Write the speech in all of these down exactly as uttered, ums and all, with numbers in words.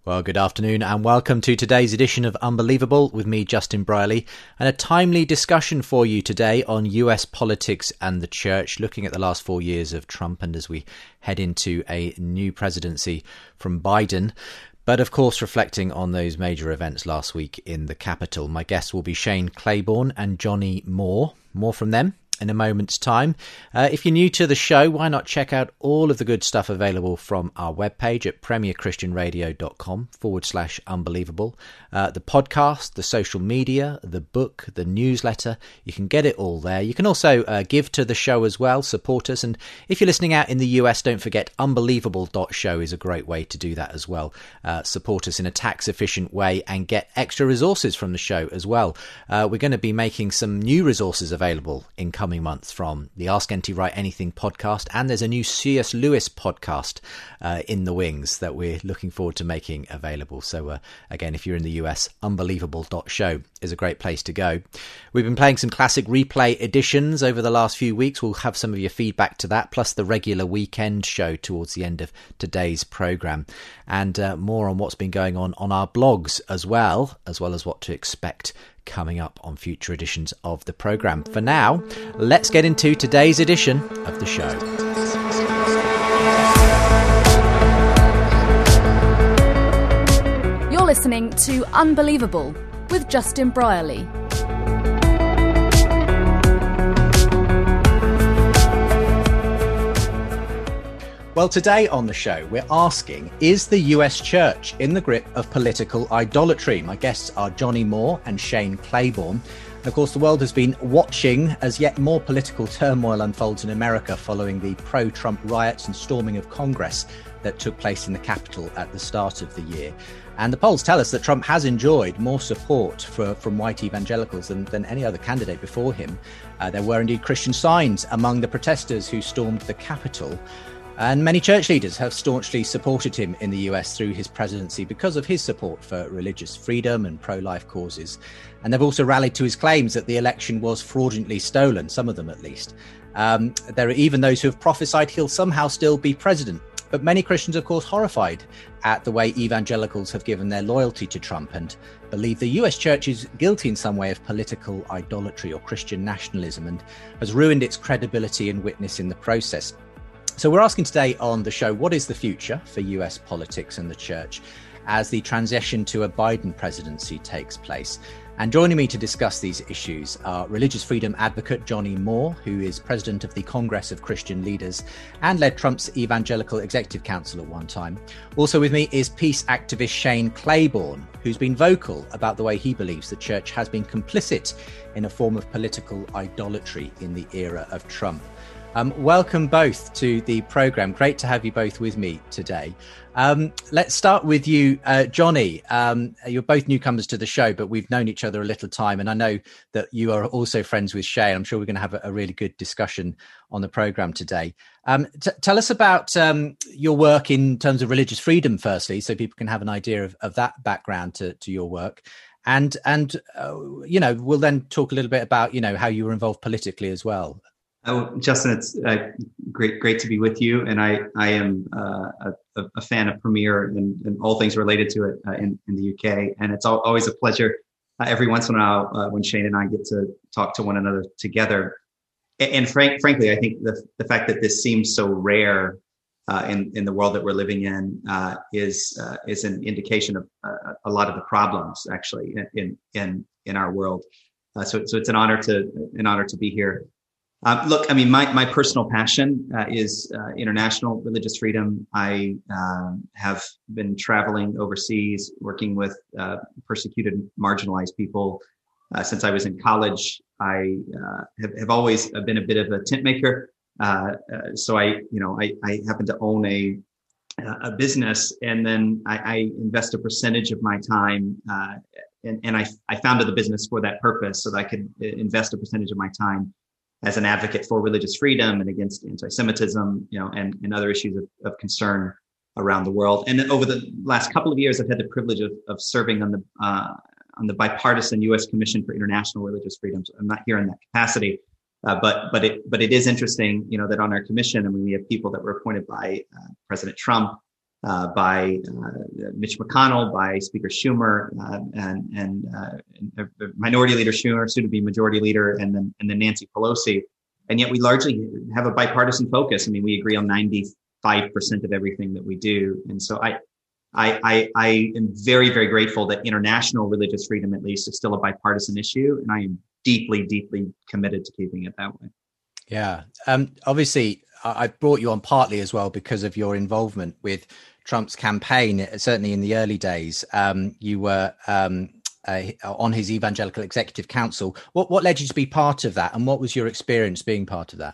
Well, good afternoon and welcome to today's edition of Unbelievable with me, Justin Brierley, and a timely discussion for you today on U S politics and the church, looking at the last four years of Trump and as we head into a new presidency from Biden. But of course, reflecting on those major events last week in the Capitol. My guests will be Shane Claiborne and Johnny Moore. More from them in a moment's time. Uh, if you're new to the show, why not check out all of the good stuff available from our webpage at premierchristianradio.com forward slash unbelievable. Uh, the podcast, the social media, the book, the newsletter, you can get it all there. You can also uh, give to the show as well, support us. And if you're listening out in the U S, don't forget unbelievable dot show is a great way to do that as well. Uh, support us in a tax efficient way and get extra resources from the show as well. Uh, we're going to be making some new resources available in coming months from the Ask N T Write Anything podcast, and there's a new C S Lewis podcast uh, in the wings that we're looking forward to making available. So uh, again, if you're in the U S, unbelievable dot show is a great place to go. We've been playing some classic replay editions over the last few weeks. We'll have some of your feedback to that, plus the regular weekend show towards the end of today's programme, and uh, more on what's been going on on our blogs as well, as well as what to expect coming up on future editions of the programme. For now, let's get into today's edition of the show. You're listening to Unbelievable with Justin Brierley. Well, today on the show, we're asking, is the U S church in the grip of political idolatry? My guests are Johnny Moore and Shane Claiborne. And of course, the world has been watching as yet more political turmoil unfolds in America following the pro-Trump riots and storming of Congress that took place in the Capitol at the start of the year. And the polls tell us that Trump has enjoyed more support for, from white evangelicals than, than any other candidate before him. Uh, there were indeed Christian signs among the protesters who stormed the Capitol. And many church leaders have staunchly supported him in the U S through his presidency because of his support for religious freedom and pro-life causes. And they've also rallied to his claims that the election was fraudulently stolen, some of them at least. Um, there are even those who have prophesied he'll somehow still be president. But many Christians, of course, horrified at the way evangelicals have given their loyalty to Trump and believe the U S church is guilty in some way of political idolatry or Christian nationalism and has ruined its credibility and witness in the process. So we're asking today on the show, what is the future for U S politics and the church as the transition to a Biden presidency takes place? And joining me to discuss these issues are religious freedom advocate Johnny Moore, who is president of the Congress of Christian Leaders and led Trump's Evangelical Executive Council at one time. Also with me is peace activist Shane Claiborne, who's been vocal about the way he believes the church has been complicit in a form of political idolatry in the era of Trump. Um, welcome both to the programme. Great to have you both with me today. Um, let's start with you, uh, Johnny. Um, you're both newcomers to the show, but we've known each other a little time. And I know that you are also friends with Shay. I'm sure we're going to have a, a really good discussion on the programme today. Um, t- tell us about um, your work in terms of religious freedom, firstly, so people can have an idea of, of that background to, to your work. And, and uh, you know, we'll then talk a little bit about, you know, how you were involved politically as well. Oh, Justin, it's uh, great, great to be with you. And I, I am uh, a, a fan of Premier and, and all things related to it uh, in, in the U K. And it's al- always a pleasure uh, every once in a while uh, when Shane and I get to talk to one another together. And, and frank, frankly, I think the the fact that this seems so rare uh, in in the world that we're living in uh, is uh, is an indication of uh, a lot of the problems actually in in in our world. Uh, so so it's an honor to an honor to be here. Uh, look, I mean, my, my personal passion uh, is uh, international religious freedom. I uh, have been traveling overseas, working with uh, persecuted, marginalized people uh, since I was in college. I uh, have, have always been a bit of a tent maker. Uh, uh, so I, you know, I, I happen to own a a business, and then I, I invest a percentage of my time. Uh, and and I, I founded the business for that purpose, so that I could invest a percentage of my time as an advocate for religious freedom and against anti-Semitism, you know, and, and other issues of, of concern around the world. And then over the last couple of years, I've had the privilege of, of serving on the uh, on the bipartisan U S Commission for International Religious Freedom. So I'm not here in that capacity, uh, but but it but it is interesting, you know, that on our commission, I mean, we have people that were appointed by uh, President Trump, uh, by uh, Mitch McConnell, by Speaker Schumer, uh, and and uh, Minority Leader Schumer, soon to be Majority Leader, and then and then Nancy Pelosi. And yet we largely have a bipartisan focus. I mean, we agree on ninety-five percent of everything that we do. And so I, I, I, I am very, very grateful that international religious freedom, at least, is still a bipartisan issue. And I am deeply, deeply committed to keeping it that way. Yeah. Um, obviously, I brought you on partly as well because of your involvement with Trump's campaign, certainly in the early days. Um, you were um, uh, on his Evangelical Executive Council. What, what led you to be part of that? And what was your experience being part of that?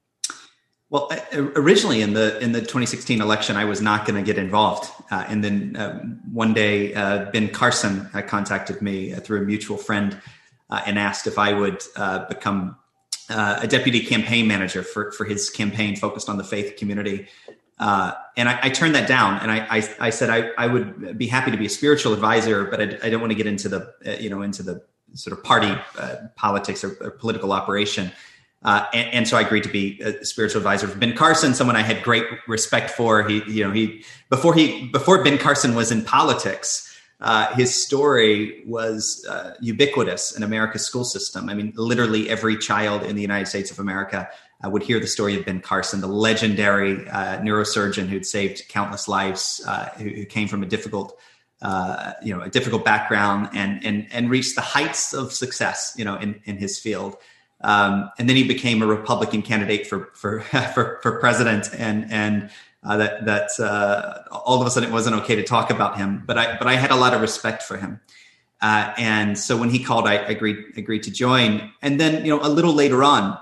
Well, originally in the in the twenty sixteen election, I was not going to get involved. Uh, and then uh, one day, uh, Ben Carson uh, contacted me uh, through a mutual friend uh, and asked if I would uh, become uh, a deputy campaign manager for, for his campaign focused on the faith community. Uh, and I, I turned that down. And I, I, I said I, I would be happy to be a spiritual advisor, but I, I don't want to get into the, uh, you know, into the sort of party uh, politics or, or political operation. Uh, and, and so I agreed to be a spiritual advisor for Ben Carson, someone I had great respect for. He, you know, he before he before Ben Carson was in politics, uh, his story was uh, ubiquitous in America's school system. I mean, literally every child in the United States of America uh, would hear the story of Ben Carson, the legendary uh, neurosurgeon who'd saved countless lives, uh, who, who came from a difficult, uh, you know, a difficult background and and and reached the heights of success, you know, in in his field. Um, and then he became a Republican candidate for for for, for president, and and uh, that that uh, all of a sudden it wasn't okay to talk about him. But I but I had a lot of respect for him, uh, and so when he called, I agreed agreed to join. And then you know a little later on,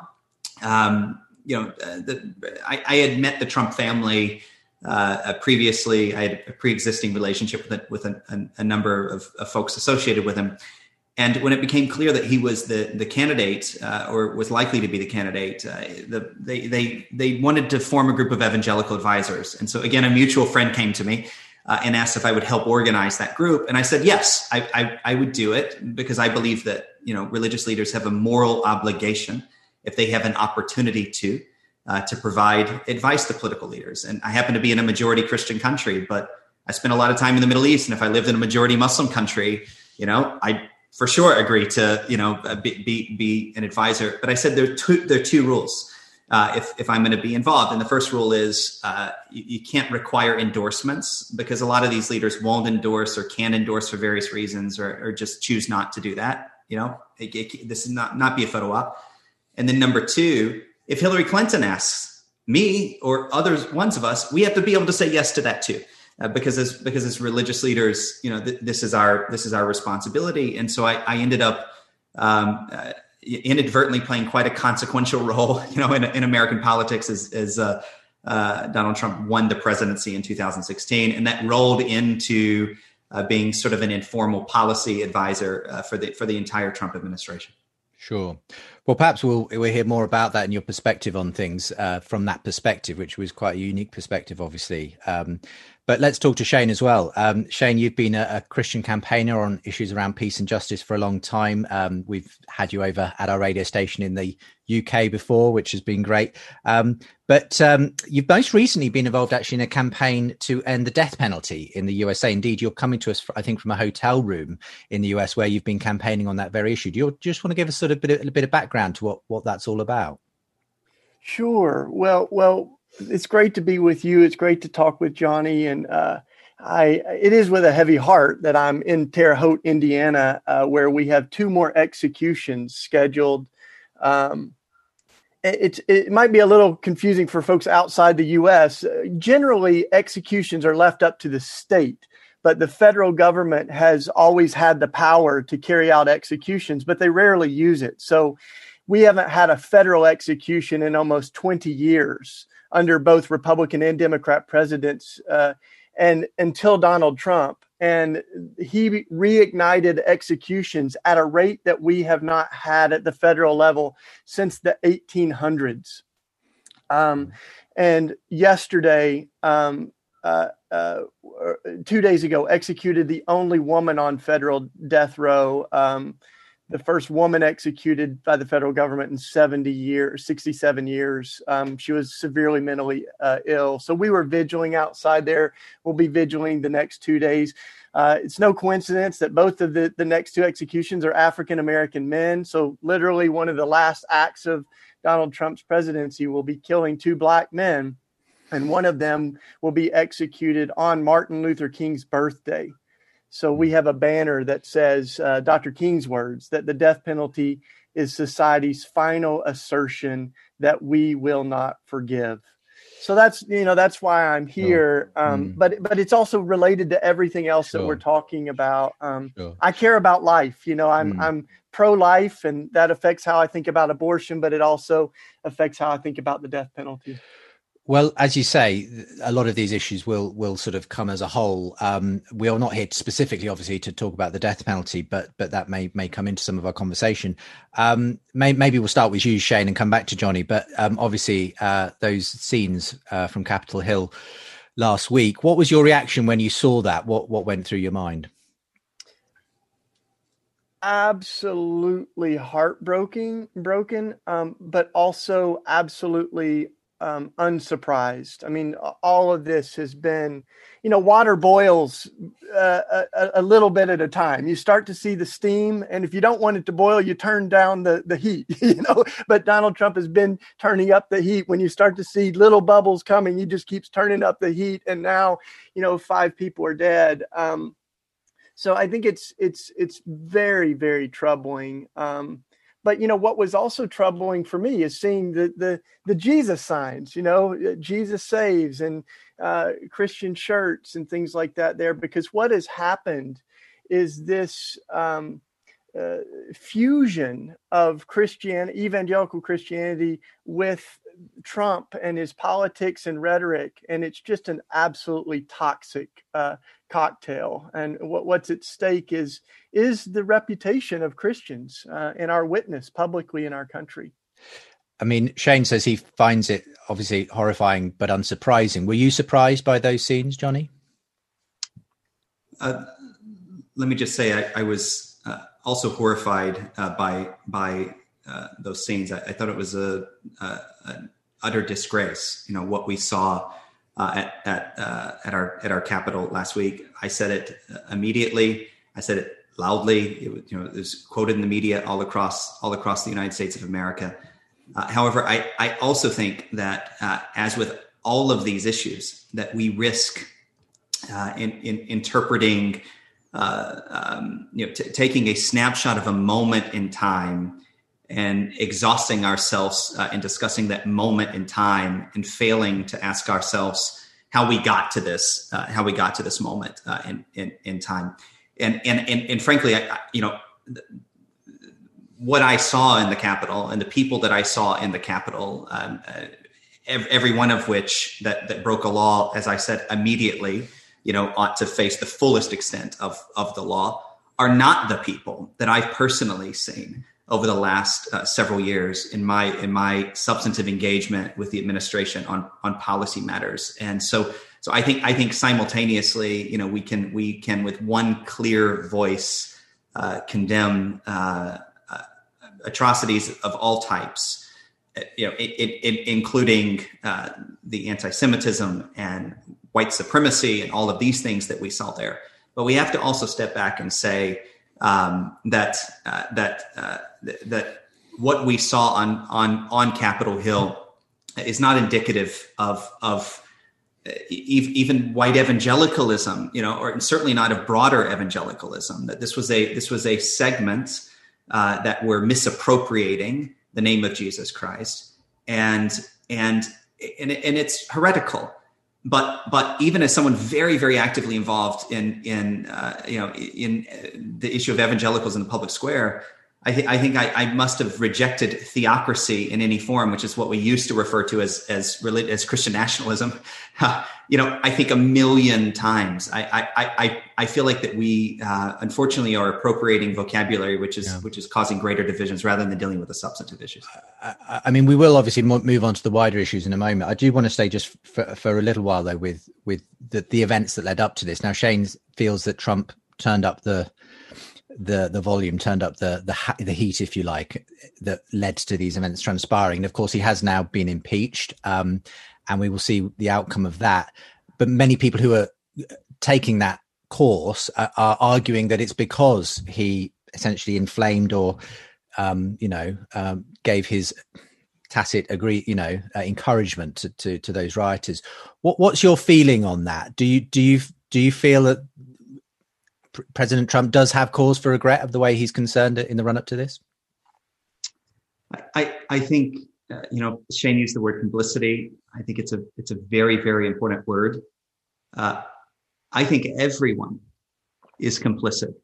um, you know, uh, the, I, I had met the Trump family uh, previously. I had a pre-existing relationship with a, with a, a, a number of, of folks associated with him. And when it became clear that he was the the candidate, uh, or was likely to be the candidate, uh, the, they they they wanted to form a group of evangelical advisors. And so again, a mutual friend came to me uh, and asked if I would help organize that group. And I said yes, I, I I would do it because I believe that you know religious leaders have a moral obligation, if they have an opportunity to, uh, to provide advice to political leaders. And I happen to be in a majority Christian country, but I spent a lot of time in the Middle East, and if I lived in a majority Muslim country, you know, I for sure agree to, you know, be, be, be an advisor. But I said there are two, there are two rules uh, if, if I'm going to be involved. And the first rule is uh, you, you can't require endorsements, because a lot of these leaders won't endorse or can endorse for various reasons, or, or just choose not to do that. You know, it, it, this is not, not be a photo op. And then number two, if Hillary Clinton asks me or others, ones of us, we have to be able to say yes to that too. Uh, because as because as religious leaders, you know, th- this is our this is our responsibility. And so I, I ended up um, uh, inadvertently playing quite a consequential role, you know, in, in American politics as, as uh, uh, Donald Trump won the presidency in two thousand sixteen, and that rolled into uh, being sort of an informal policy advisor uh, for the for the entire Trump administration. Sure. Well, perhaps we'll we'll hear more about that and your perspective on things uh, from that perspective, which was quite a unique perspective, obviously. Um, but let's talk to Shane as well. Um, Shane, you've been a, a Christian campaigner on issues around peace and justice for a long time. Um, we've had you over at our radio station in the U K before, which has been great. Um, but um, you've most recently been involved actually in a campaign to end the death penalty in the U S A. Indeed, you're coming to us, I think, from a hotel room in the U S where you've been campaigning on that very issue. Do you just want to give us sort of a bit of, a bit of background to what, what that's all about? Sure. Well, well, it's great to be with you. It's great to talk with Johnny. And uh, I, it is with a heavy heart that I'm in Terre Haute, Indiana, uh, where we have two more executions scheduled. Um, it, it might be a little confusing for folks outside the U S. Uh, generally, executions are left up to the state, but the federal government has always had the power to carry out executions, but they rarely use it. So we haven't had a federal execution in almost twenty years under both Republican and Democrat presidents, uh, and until Donald Trump. And he reignited executions at a rate that we have not had at the federal level since the eighteen hundreds. Um, and yesterday, um, uh, uh, two days ago, executed the only woman on federal death row, um, the first woman executed by the federal government in seventy years, sixty-seven years. Um, she was severely mentally uh, ill. So we were vigiling outside there. We'll be vigiling the next two days. Uh, it's no coincidence that both of the, the next two executions are African-American men. So literally one of the last acts of Donald Trump's presidency will be killing two black men. And one of them will be executed on Martin Luther King's birthday. So we have a banner that says uh, Doctor King's words, that the death penalty is society's final assertion that we will not forgive. So that's, you know, that's why I'm here. Sure. Um, mm. But but it's also related to everything else sure. that we're talking about. Um, sure. I care about life. You know, I'm mm. I'm pro-life, and that affects how I think about abortion, but it also affects how I think about the death penalty. Well, as you say, a lot of these issues will will sort of come as a whole. Um, we are not here specifically, obviously, to talk about the death penalty, but but that may may come into some of our conversation. Um, may, maybe we'll start with you, Shane, and come back to Johnny. But um, obviously, uh, those scenes uh, from Capitol Hill last week. What was your reaction when you saw that? What what went through your mind? Absolutely heartbroken, broken, um, but also absolutely. Um, unsurprised. I mean, all of this has been, you know, water boils uh, a, a little bit at a time. You start to see the steam, and if you don't want it to boil, you turn down the, the heat, you know, but Donald Trump has been turning up the heat. When you start to see little bubbles coming, he just keeps turning up the heat. And now, you know, five people are dead. Um, so I think it's, it's, it's very, very troubling. Um, But, you know, what was also troubling for me is seeing the the, the Jesus signs, you know, Jesus saves and uh, Christian shirts and things like that there, because what has happened is this um, uh, fusion of Christian, evangelical Christianity with Trump and his politics and rhetoric. And it's just an absolutely toxic uh, cocktail. And what, what's at stake is is the reputation of Christians uh, and our witness publicly in our country. I mean, Shane says he finds it obviously horrifying, but unsurprising. Were you surprised by those scenes, Johnny? Uh, let me just say I, I was uh, also horrified uh, by by uh, those scenes. I, I thought it was a, a an utter disgrace. You know what we saw uh, at at uh, at our at our Capitol last week. I said it immediately. I said it loudly. It, you know, it was quoted in the media all across all across the United States of America. Uh, however, I I also think that uh, as with all of these issues, that we risk uh, in, in interpreting, uh, um, you know, t- taking a snapshot of a moment in time and exhausting ourselves uh, in discussing that moment in time and failing to ask ourselves how we got to this, uh, how we got to this moment uh, in, in in time. And and and, and frankly, I, you know, what I saw in the Capitol and the people that I saw in the Capitol, um, uh, every, every one of which that that broke a law, as I said, immediately, you know, ought to face the fullest extent of of the law, are not the people that I've personally seen over the last uh, several years in my in my substantive engagement with the administration on on policy matters. And so so I think I think simultaneously, you know, we can we can with one clear voice uh, condemn uh, uh, atrocities of all types, you know, it, it, it, including uh, the anti-Semitism and white supremacy and all of these things that we saw there. But we have to also step back and say um, that uh, that uh, th- that what we saw on on on Capitol Hill is not indicative of of even white evangelicalism, you know, or certainly not of broader evangelicalism. That this was a this was a segment uh, that were misappropriating the name of Jesus Christ, and and and, and it's heretical. But but even as someone very very actively involved in in uh, you know in the issue of evangelicals in the public square, I think I think I, I must have rejected theocracy in any form, which is what we used to refer to as as as Christian nationalism. you know, I think a million times. I I I, I feel like that we uh, unfortunately are appropriating vocabulary, which is yeah. which is causing greater divisions rather than dealing with the substantive issues. I, I mean, we will obviously move on to the wider issues in a moment. I do want to stay just for, for a little while though with with the, the events that led up to this. Now, Shane feels that Trump turned up the the the volume, turned up the the the heat, if you like, that led to these events transpiring. And of course, he has now been impeached, um, and we will see the outcome of that. But many people who are taking that course are, are arguing that it's because he essentially inflamed or, um, you know, um, gave his tacit agree, you know, uh, encouragement to, to to those rioters. What what's your feeling on that? Do you do you do you feel that President Trump does have cause for regret of the way he's concerned in the run up to this? I, I think, uh, you know, Shane used the word complicity. I think it's a, it's a very, very important word. Uh, I think everyone is complicit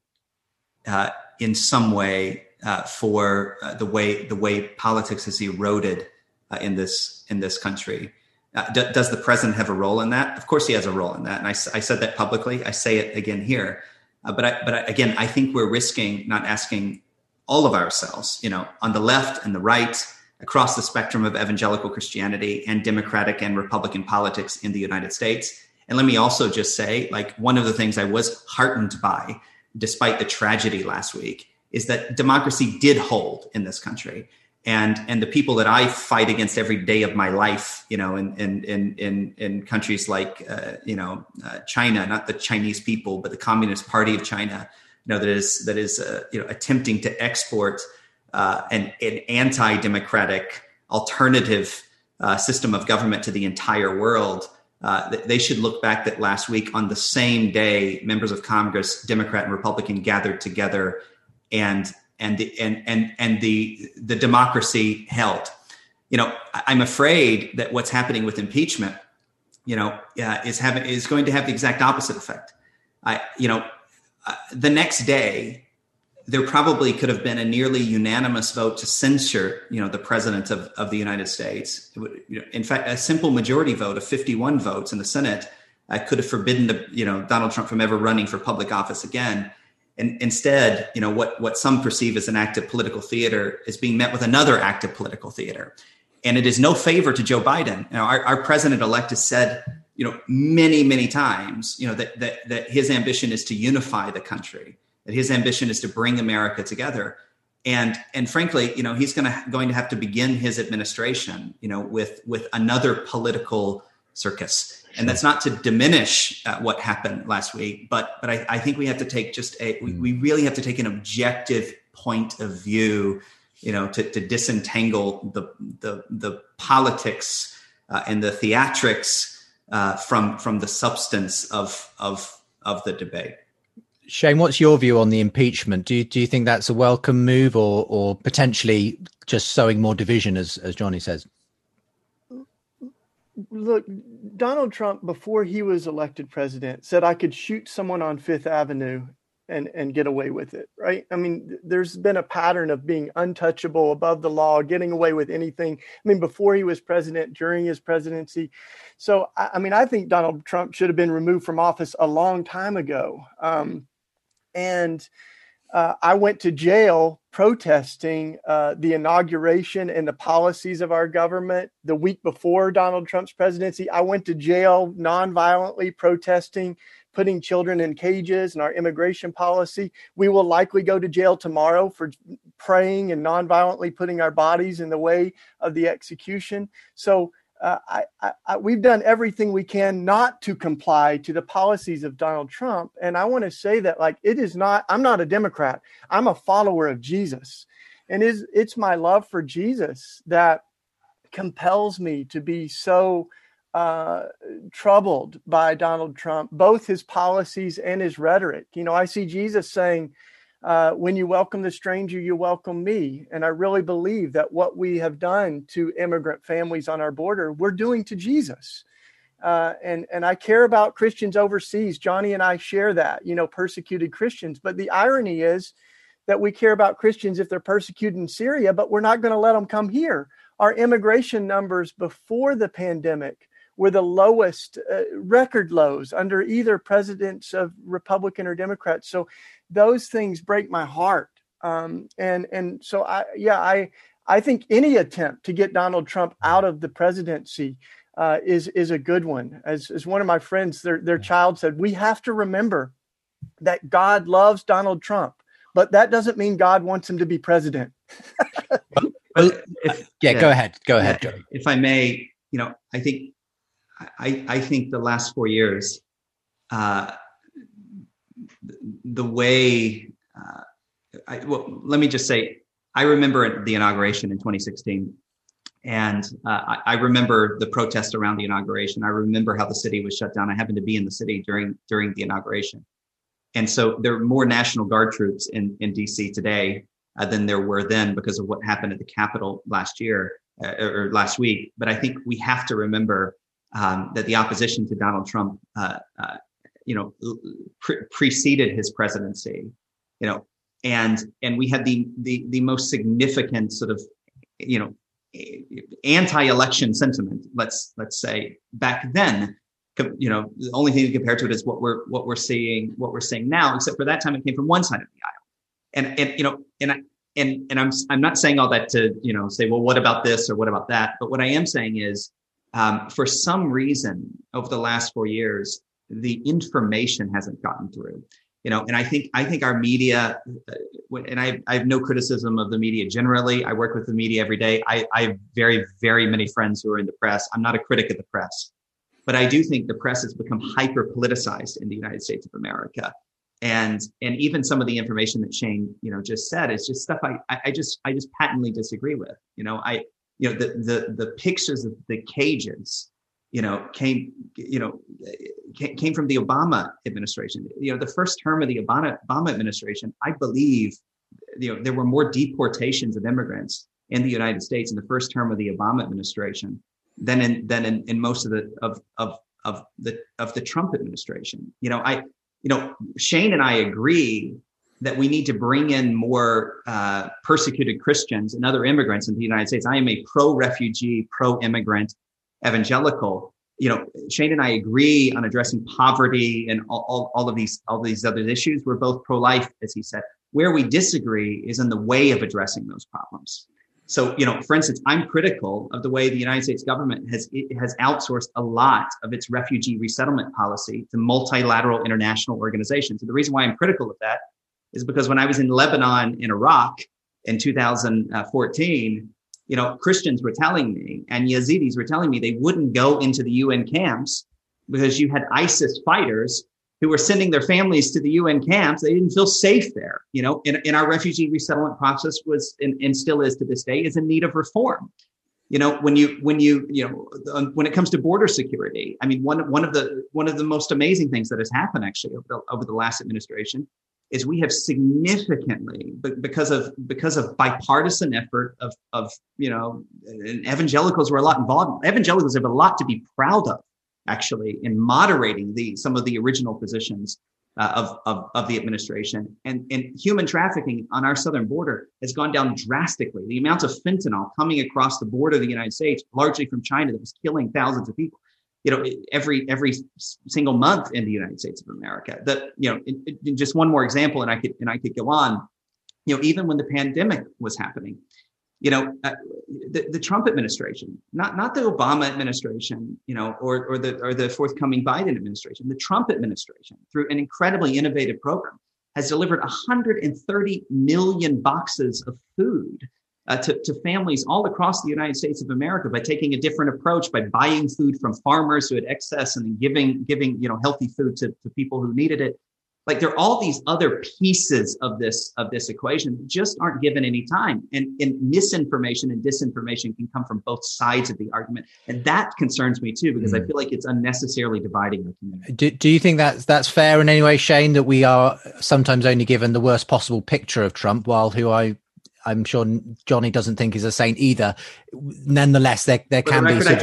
uh, in some way uh, for uh, the way, the way politics has eroded uh, in this, in this country. Uh, d- does the president have a role in that? Of course he has a role in that. And I, I said that publicly. I say it again here. Uh, but I, but I, again, I think we're risking not asking all of ourselves, you know, on the left and the right, across the spectrum of evangelical Christianity and Democratic and Republican politics in the United States. And let me also just say, like, one of the things I was heartened by, despite the tragedy last week, is that democracy did hold in this country. And and the people that I fight against every day of my life, you know, in in in in, in countries like uh, you know uh, China, not the Chinese people, but the Communist Party of China, you know, that is that is uh, you know attempting to export uh, an an anti-democratic alternative uh, system of government to the entire world. Uh, they should look back that last week on the same day, members of Congress, Democrat and Republican, gathered together and. And the and and and the the democracy held. You know, I'm afraid that what's happening with impeachment, you know, uh, is having is going to have the exact opposite effect. I, you know, uh, the next day, there probably could have been a nearly unanimous vote to censure, you know, the president of, of the United States. It would, you know, in fact, a simple majority vote of fifty-one votes in the Senate uh, could have forbidden the, you know, Donald Trump from ever running for public office again. And instead, you know, what, what some perceive as an act of political theater is being met with another act of political theater. And it is no favor to Joe Biden. You know, our, our president-elect has said, you know, many, many times, you know, that, that, that his ambition is to unify the country, that his ambition is to bring America together. And, and frankly, you know, he's going to, going to have to begin his administration, you know, with, with another political circus. And that's not to diminish uh, what happened last week, but but I, I think we have to take just a we, we really have to take an objective point of view, you know, to, to disentangle the the the politics uh, and the theatrics uh, from from the substance of of of the debate. Shane, what's your view on the impeachment? Do you do you think that's a welcome move, or or potentially just sowing more division, as as Johnny says? Look, Donald Trump, before he was elected president, said I could shoot someone on Fifth Avenue and, and get away with it, right? I mean, there's been a pattern of being untouchable, above the law, getting away with anything. I mean, before he was president, during his presidency. So, I, I mean, I think Donald Trump should have been removed from office a long time ago. Um, and uh, I went to jail protesting uh, the inauguration and the policies of our government the week before Donald Trump's presidency. I went to jail nonviolently protesting putting children in cages and our immigration policy. We will likely go to jail tomorrow for praying and nonviolently putting our bodies in the way of the execution. So uh, I, I, I, we've done everything we can not to comply to the policies of Donald Trump. And I want to say that, like, it is not, I'm not a Democrat. I'm a follower of Jesus. And it's, it's my love for Jesus that compels me to be so uh, troubled by Donald Trump, both his policies and his rhetoric. You know, I see Jesus saying, uh, when you welcome the stranger, you welcome me. And I really believe that what we have done to immigrant families on our border, we're doing to Jesus. Uh, and, and I care about Christians overseas. Johnny and I share that, you know, persecuted Christians. But the irony is that we care about Christians if they're persecuted in Syria, but we're not going to let them come here. Our immigration numbers before the pandemic were the lowest, uh, record lows under either presidents of Republican or Democrats. So those things break my heart. Um, and and so, I yeah, I I think any attempt to get Donald Trump out of the presidency uh, is is a good one. As, as one of my friends, their, their child said, we have to remember that God loves Donald Trump but that doesn't mean God wants him to be president. well, if, yeah, yeah, go ahead. Go ahead, yeah, Joe. If I may, you know, I think, I, I think the last four years, uh, the way, uh, I, well, let me just say, I remember the inauguration in twenty sixteen. And uh, I, I remember the protests around the inauguration. I remember how the city was shut down. I happened to be in the city during during the inauguration. And so there are more National Guard troops in, in D C today uh, than there were then because of what happened at the Capitol last year uh, or last week. But I think we have to remember um, that the opposition to Donald Trump, uh, uh, you know, pre- preceded his presidency, you know, and and we had the the the most significant sort of, you know, anti-election sentiment, let's let's say back then. You know, the only thing to compare to it is what we're what we're seeing what we're seeing now, except for that time it came from one side of the aisle. And and you know, and I and and I'm I'm not saying all that to, you know, say, well, what about this or what about that? But what I am saying is, um, for some reason over the last four years, the information hasn't gotten through. You know, and I think I think our media, and I, I have no criticism of the media generally. I work with the media every day. I, I have very, very many friends who are in the press. I'm not a critic of the press, but I do think the press has become hyper politicized in the United States of America. And and even some of the information that Shane, you know, just said is just stuff I I just I just patently disagree with. You know, I you know the the the pictures of the cages, you know, came, you know, came from the Obama administration. You know, the first term of the Obama, Obama administration, I believe, you know, there were more deportations of immigrants in the United States in the first term of the Obama administration than in than in, in most of the of of of the of the Trump administration. You know, I, you know, Shane and I agree that we need to bring in more uh, persecuted Christians and other immigrants into the United States. I am a pro-refugee, pro-immigrant evangelical. You know, Shane and I agree on addressing poverty and all, all, all of these all these other issues. We're both pro-life, as he said. Where we disagree is in the way of addressing those problems. So, you know, for instance, I'm critical of the way the United States government has has outsourced a lot of its refugee resettlement policy to multilateral international organizations. And the reason why I'm critical of that is because when I was in Lebanon and Iraq in two thousand fourteen, you know, Christians were telling me and Yazidis were telling me they wouldn't go into the U N camps because you had ISIS fighters who were sending their families to the U N camps. They didn't feel safe there. You know, and, and our refugee resettlement process was, and, and still is to this day, is in need of reform. You know, when you, when you, you know, when it comes to border security, I mean, one, one of the, one of the most amazing things that has happened actually over the, over the last administration is we have significantly, but because of, because of bipartisan effort of, of, you know, and evangelicals were a lot involved. Evangelicals have a lot to be proud of, actually, in moderating the, some of the original positions uh, of, of, of the administration. And, and human trafficking on our southern border has gone down drastically. The amount of fentanyl coming across the border of the United States, largely from China, that was killing thousands of people, you know, every, every single month in the United States of America. That, you know, it, it, just one more example, and I could, and I could go on, you know, even when the pandemic was happening, you know, uh, the, the Trump administration, not, not the Obama administration, you know, or, or the, or the forthcoming Biden administration, the Trump administration, through an incredibly innovative program, has delivered one hundred thirty million boxes of food uh, to, to families all across the United States of America by taking a different approach, by buying food from farmers who had excess and then giving, giving, you know, healthy food to, to people who needed it. Like, there are all these other pieces of this, of this equation that just aren't given any time. And, and misinformation and disinformation can come from both sides of the argument. And that concerns me too, because mm. I feel like it's unnecessarily dividing the community. Do, do you think that's, that's fair in any way, Shane, that we are sometimes only given the worst possible picture of Trump, while who I, I'm sure Johnny doesn't think is a saint either. Nonetheless, there, there For can the record, be.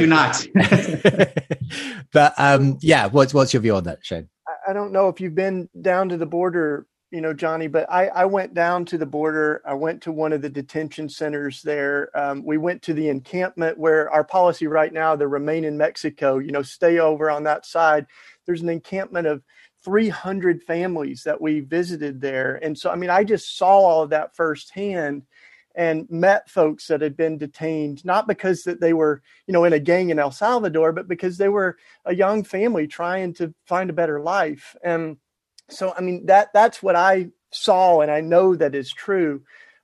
I do not. But um, yeah, what's, what's your view on that, Shane? I don't know if you've been down to the border, you know, Johnny, but I, I went down to the border. I went to one of the detention centers there. Um, we went to the encampment where our policy right now, the remain in Mexico, you know, stay over on that side. There's an encampment of three hundred families that we visited there. And so, I mean, I just saw all of that firsthand and met folks that had been detained, not because that they were, you know, in a gang in El Salvador, but because they were a young family trying to find a better life. And so, I mean, that that's what I saw and I know that is true.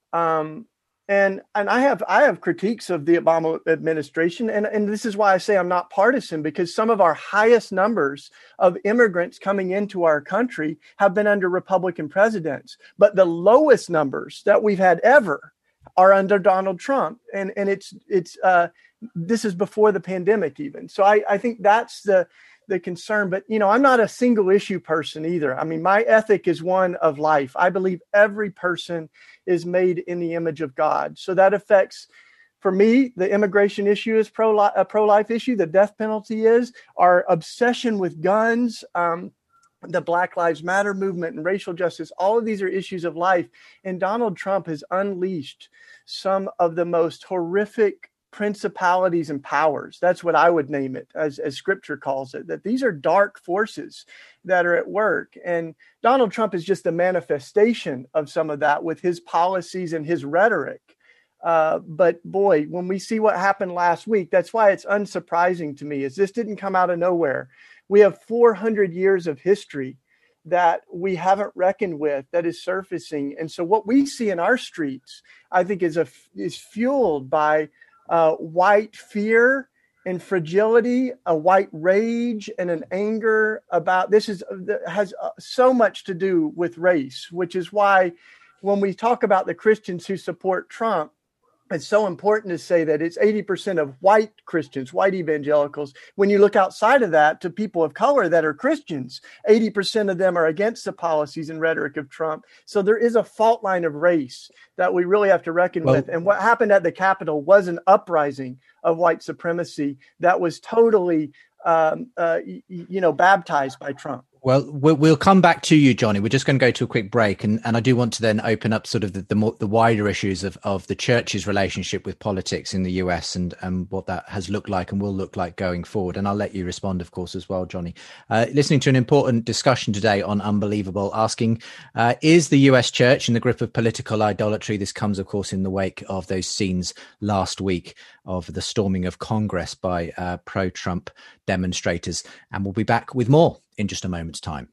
Um, and and I have I have critiques of the Obama administration, and, and this is why I say I'm not partisan, because some of our highest numbers of immigrants coming into our country have been under Republican presidents, but the lowest numbers that we've had ever are under Donald Trump, and and it's it's uh, this is before the pandemic even. So I, I think that's the the concern. But, you know, I'm not a single issue person either. I mean, my ethic is one of life. I believe every person is made in the image of God. So that affects, for me, the immigration issue is pro a pro-life issue. The death penalty is, our obsession with guns, um, the Black Lives Matter movement and racial justice. All of these are issues of life. And Donald Trump has unleashed some of the most horrific principalities and powers. That's what I would name it, as, as scripture calls it, that these are dark forces that are at work. And Donald Trump is just a manifestation of some of that with his policies and his rhetoric. Uh, but boy, when we see what happened last week, that's why it's unsurprising to me, is this didn't come out of nowhere. We have four hundred years of history that we haven't reckoned with that is surfacing. And so what we see in our streets, I think, is a, is fueled by Uh, white fear and fragility, a white rage and an anger about this is has so much to do with race, which is why when we talk about the Christians who support Trump, it's so important to say that it's eighty percent of white Christians, white evangelicals. When you look outside of that to people of color that are Christians, eighty percent of them are against the policies and rhetoric of Trump. So there is a fault line of race that we really have to reckon well, with. And what happened at the Capitol was an uprising of white supremacy that was totally, um, uh, you, you know, baptized by Trump. Well, we'll come back to you, Johnny. We're just going to go to a quick break. And, and I do want to then open up sort of the, the, more, the wider issues of, of the church's relationship with politics in the U S and, and what that has looked like and will look like going forward. And I'll let you respond, of course, as well, Johnny. Uh, listening to an important discussion today on Unbelievable, asking, uh, is the U S church in the grip of political idolatry? This comes, of course, in the wake of those scenes last week of the storming of Congress by uh, pro-Trump demonstrators. And we'll be back with more in just a moment's time.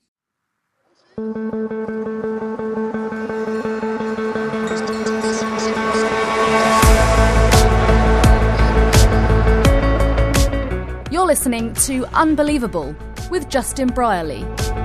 You're listening to Unbelievable with Justin Brierley.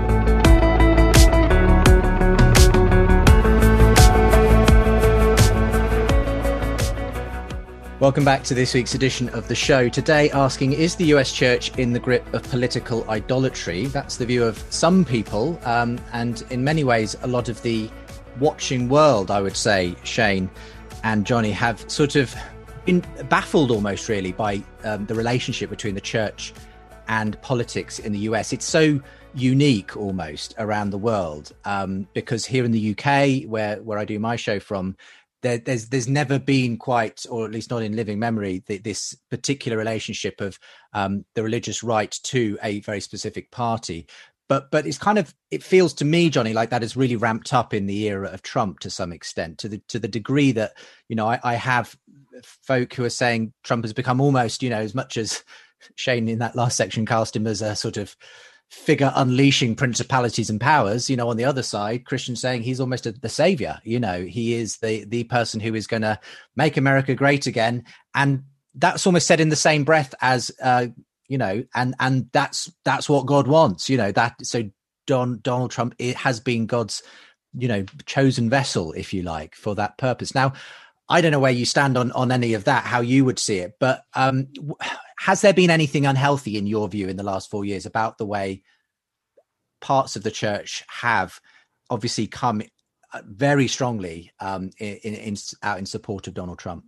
Welcome back to this week's edition of the show. Today asking, is the U S church in the grip of political idolatry? That's the view of some people, um, and in many ways, a lot of the watching world, I would say, Shane and Johnny, have sort of been baffled almost really by um, the relationship between the church and politics in the U S. It's so unique almost around the world, um, because here in the U K, where, where I do my show from, There, there's there's never been quite, or at least not in living memory, the, this particular relationship of um, the religious right to a very specific party. But but it's kind of, it feels to me, Johnny, like that is really ramped up in the era of Trump to some extent, to the to the degree that, you know, I, I have folk who are saying Trump has become almost, you know, as much as Shane in that last section cast him as a sort of figure unleashing principalities and powers, you know, on the other side, Christians saying he's almost a, the savior, you know, he is the the person who is going to make America great again. And that's almost said in the same breath as, uh, you know, and and that's that's what God wants, you know, that. So Don, Donald Trump, it has been God's, you know, chosen vessel, if you like, for that purpose. Now, I don't know where you stand on, on any of that, how you would see it, but um, has there been anything unhealthy in your view in the last four years about the way parts of the church have obviously come very strongly um, in, in, out in support of Donald Trump?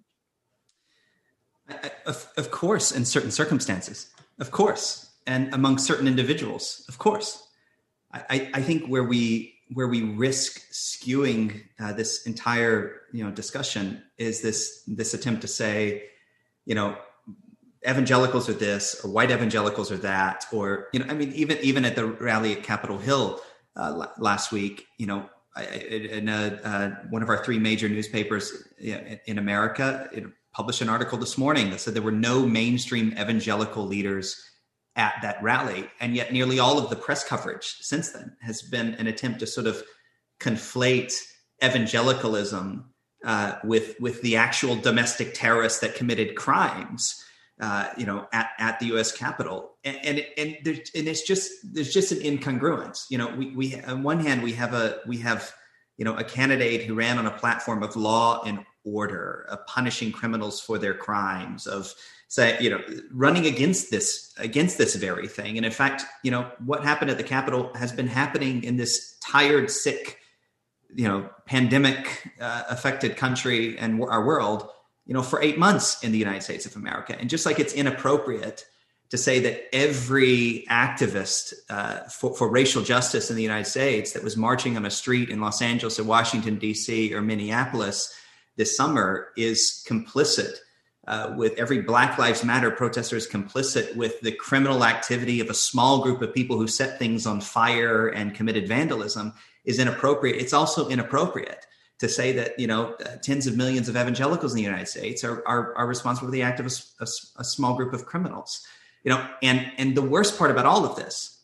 Of, of course, in certain circumstances, of course, and among certain individuals, of course. I, I think where we where we risk skewing uh, this entire, you know, discussion is this this attempt to say, you know, evangelicals are this, or white evangelicals are that, or, you know, I mean, even even at the rally at Capitol Hill uh, last week, you know, in a, uh, one of our three major newspapers in America, it published an article this morning that said there were no mainstream evangelical leaders at that rally. And yet nearly all of the press coverage since then has been an attempt to sort of conflate evangelicalism uh, with with the actual domestic terrorists that committed crimes, uh, you know, at, at the U S Capitol, and and and, there's, and it's just there's just an incongruence. You know, we we on one hand we have a we have you know a candidate who ran on a platform of law and order, of punishing criminals for their crimes, of say you know running against this against this very thing. And in fact, you know what happened at the Capitol has been happening in this tired, sick, you know, pandemic uh, affected country and our world, you know, for eight months in the United States of America. And just like it's inappropriate to say that every activist uh, for, for racial justice in the United States that was marching on a street in Los Angeles or Washington, D C or Minneapolis this summer is complicit uh, with every Black Lives Matter protester is complicit with the criminal activity of a small group of people who set things on fire and committed vandalism is inappropriate. It's also inappropriate to say that, you know, uh, tens of millions of evangelicals in the United States are are, are responsible for the act of a, a, a small group of criminals. You know, and and the worst part about all of this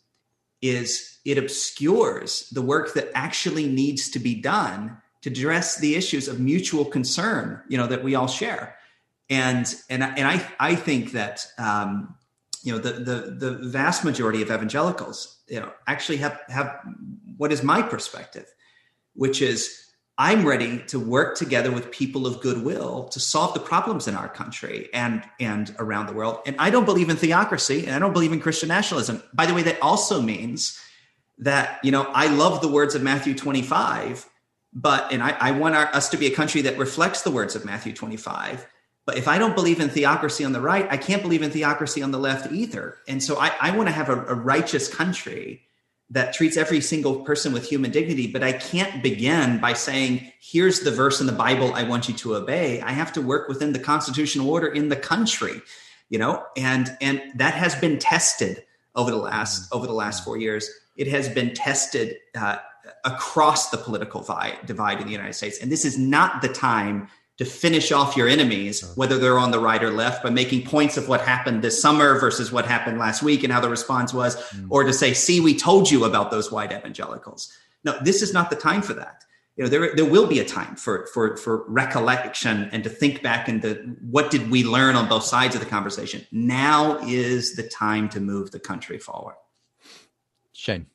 is it obscures the work that actually needs to be done to address the issues of mutual concern, you know, that we all share. And and and I I think that um, you know the the the vast majority of evangelicals, you know, actually have have what is my perspective, which is I'm ready to work together with people of goodwill to solve the problems in our country and, and around the world. And I don't believe in theocracy, and I don't believe in Christian nationalism. By the way, that also means that, you know, I love the words of Matthew twenty-five, but, and I, I want our, us to be a country that reflects the words of Matthew twenty-five. But if I don't believe in theocracy on the right, I can't believe in theocracy on the left either. And so I, I want to have a, a righteous country that treats every single person with human dignity. But I can't begin by saying, here's the verse in the Bible I want you to obey. I have to work within the constitutional order in the country, you know, and and that has been tested over the last over the last four years. It has been tested uh, across the political vi- divide in the United States. And this is not the time to finish off your enemies, whether they're on the right or left, by making points of what happened this summer versus what happened last week and how the response was, mm. or to say, see, we told you about those white evangelicals. No, this is not the time for that. You know, there there will be a time for for for recollection and to think back into what did we learn on both sides of the conversation. Now is the time to move the country forward. Shane.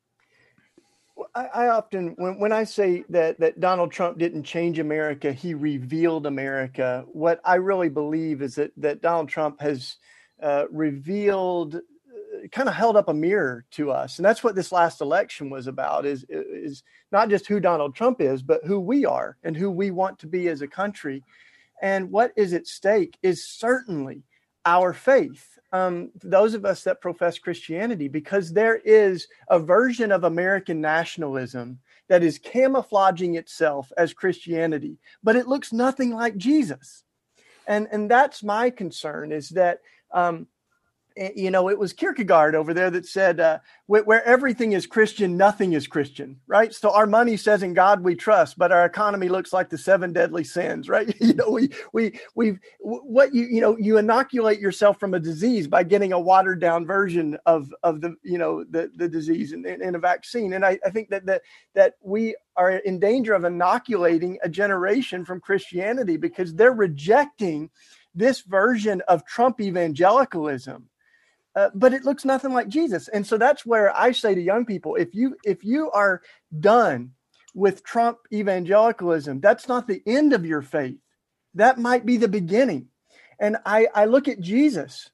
I, I often, when, when I say that, that Donald Trump didn't change America, he revealed America. What I really believe is that, that Donald Trump has uh, revealed, uh, kind of held up a mirror to us. And that's what this last election was about, is, is not just who Donald Trump is, but who we are and who we want to be as a country. And what is at stake is certainly our faith. Um, those of us that profess Christianity, because there is a version of American nationalism that is camouflaging itself as Christianity, but it looks nothing like Jesus. And, and that's my concern, is that, um, you know, it was Kierkegaard over there that said, uh, where, where everything is Christian, nothing is Christian, right? So our money says in God we trust, but our economy looks like the seven deadly sins, right? You know, we, we, we, what you, you know, you inoculate yourself from a disease by getting a watered down version of, of the, you know, the, the disease in, in a vaccine. And I, I think that, that, that we are in danger of inoculating a generation from Christianity because they're rejecting this version of Trump evangelicalism. Uh, but it looks nothing like Jesus. And so that's where I say to young people, if you if you are done with Trump evangelicalism, that's not the end of your faith. That might be the beginning. And I, I look at Jesus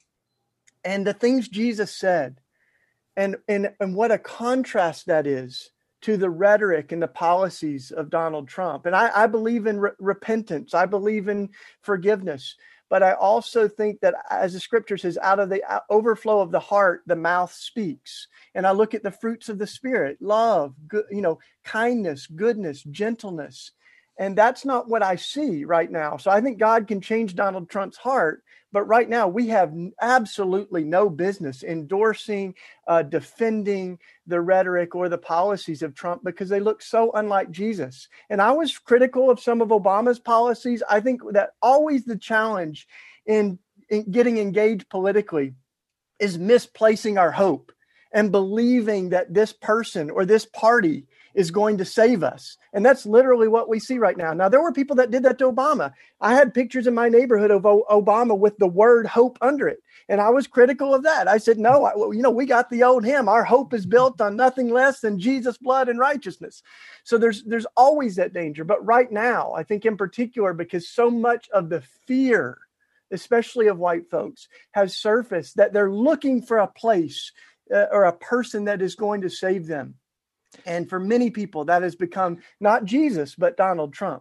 and the things Jesus said, and, and, and what a contrast that is to the rhetoric and the policies of Donald Trump. And I, I believe in re- repentance. I believe in forgiveness. But I also think that, as the scripture says, out of the overflow of the heart, the mouth speaks. And I look at the fruits of the Spirit, love, good, you know, kindness, goodness, gentleness. And that's not what I see right now. So I think God can change Donald Trump's heart. But right now, we have absolutely no business endorsing, uh, defending the rhetoric or the policies of Trump because they look so unlike Jesus. And I was critical of some of Obama's policies. I think that always the challenge in, in getting engaged politically is misplacing our hope and believing that this person or this party is going to save us. And that's literally what we see right now. Now, there were people that did that to Obama. I had pictures in my neighborhood of o- Obama with the word hope under it. And I was critical of that. I said, no, I, well, you know, we got the old hymn. Our hope is built on nothing less than Jesus' blood and righteousness. So there's there's always that danger. But right now, I think in particular, because so much of the fear, especially of white folks, has surfaced that they're looking for a place uh, or a person that is going to save them. And for many people, that has become not Jesus, but Donald Trump.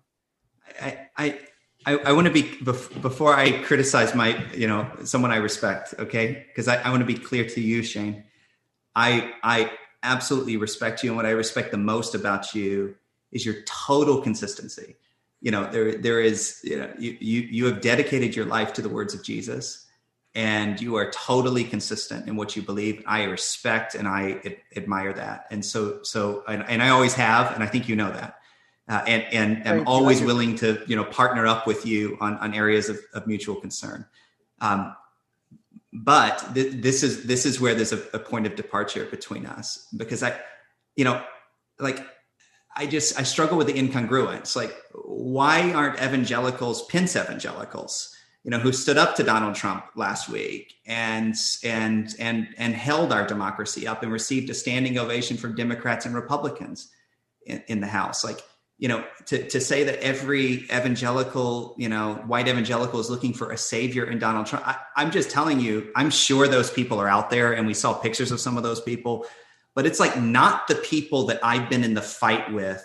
I I, I, I want to be, before I criticize my, you know, someone I respect, okay? Because I, I want to be clear to you, Shane. I I absolutely respect you. And what I respect the most about you is your total consistency. You know, there there is, you know, you you you have dedicated your life to the words of Jesus, and you are totally consistent in what you believe. I respect and I ad- admire that. And so so and, and I always have, and I think you know that. Uh, and and I'm always willing to, you know, partner up with you on, on areas of, of mutual concern. Um, but th- this is this is where there's a, a point of departure between us, because I, you know, like. I just, I struggle with the incongruence. Like, why aren't evangelicals, Pence evangelicals, you know, who stood up to Donald Trump last week and, and, and, and held our democracy up and received a standing ovation from Democrats and Republicans in, in the House? Like, you know, to, to say that every evangelical, you know, white evangelical is looking for a savior in Donald Trump. I, I'm just telling you, I'm sure those people are out there, and we saw pictures of some of those people. But it's like not the people that I've been in the fight with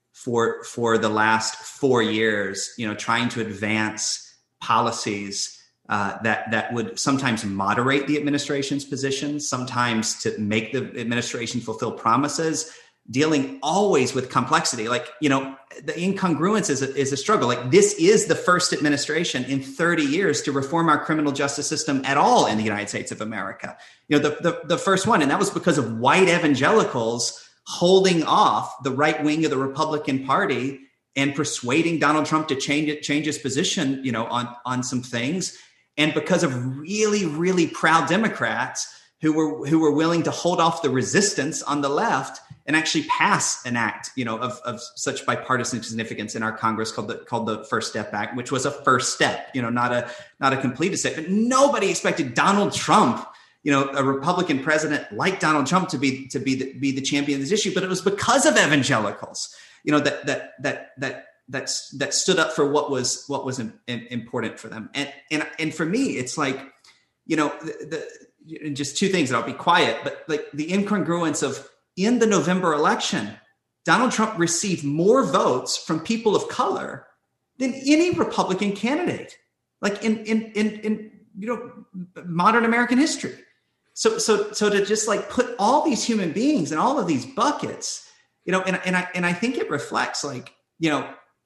for for the last four years, you know, trying to advance policies uh, that that would sometimes moderate the administration's position, sometimes to make the administration fulfill promises, dealing always with complexity. Like, you know, the incongruence is a, is a struggle. Like, this is the first administration in thirty years to reform our criminal justice system at all in the United States of America. You know, the, the, the first one, and that was because of white evangelicals holding off the right wing of the Republican Party and persuading Donald Trump to change it, change his position, you know, on, on some things. And because of really, really proud Democrats who were who were willing to hold off the resistance on the left and actually pass an act, you know, of, of such bipartisan significance in our Congress called the called the First Step Act, which was a first step, you know, not a not a completed step. But nobody expected Donald Trump, you know, a Republican president like Donald Trump, to be to be the, be the champion of this issue. But it was because of evangelicals, you know, that that that that that's that stood up for what was what was in, in, important for them. And and and for me, it's like, you know, the, the just two things, and I'll be quiet. But like the incongruence of, in the November election, Donald Trump received more votes from people of color than any Republican candidate, like in in in, in you know, modern American history. So so so to just like put all these human beings in all of these buckets, you know, and and I and I think it reflects, like, you know,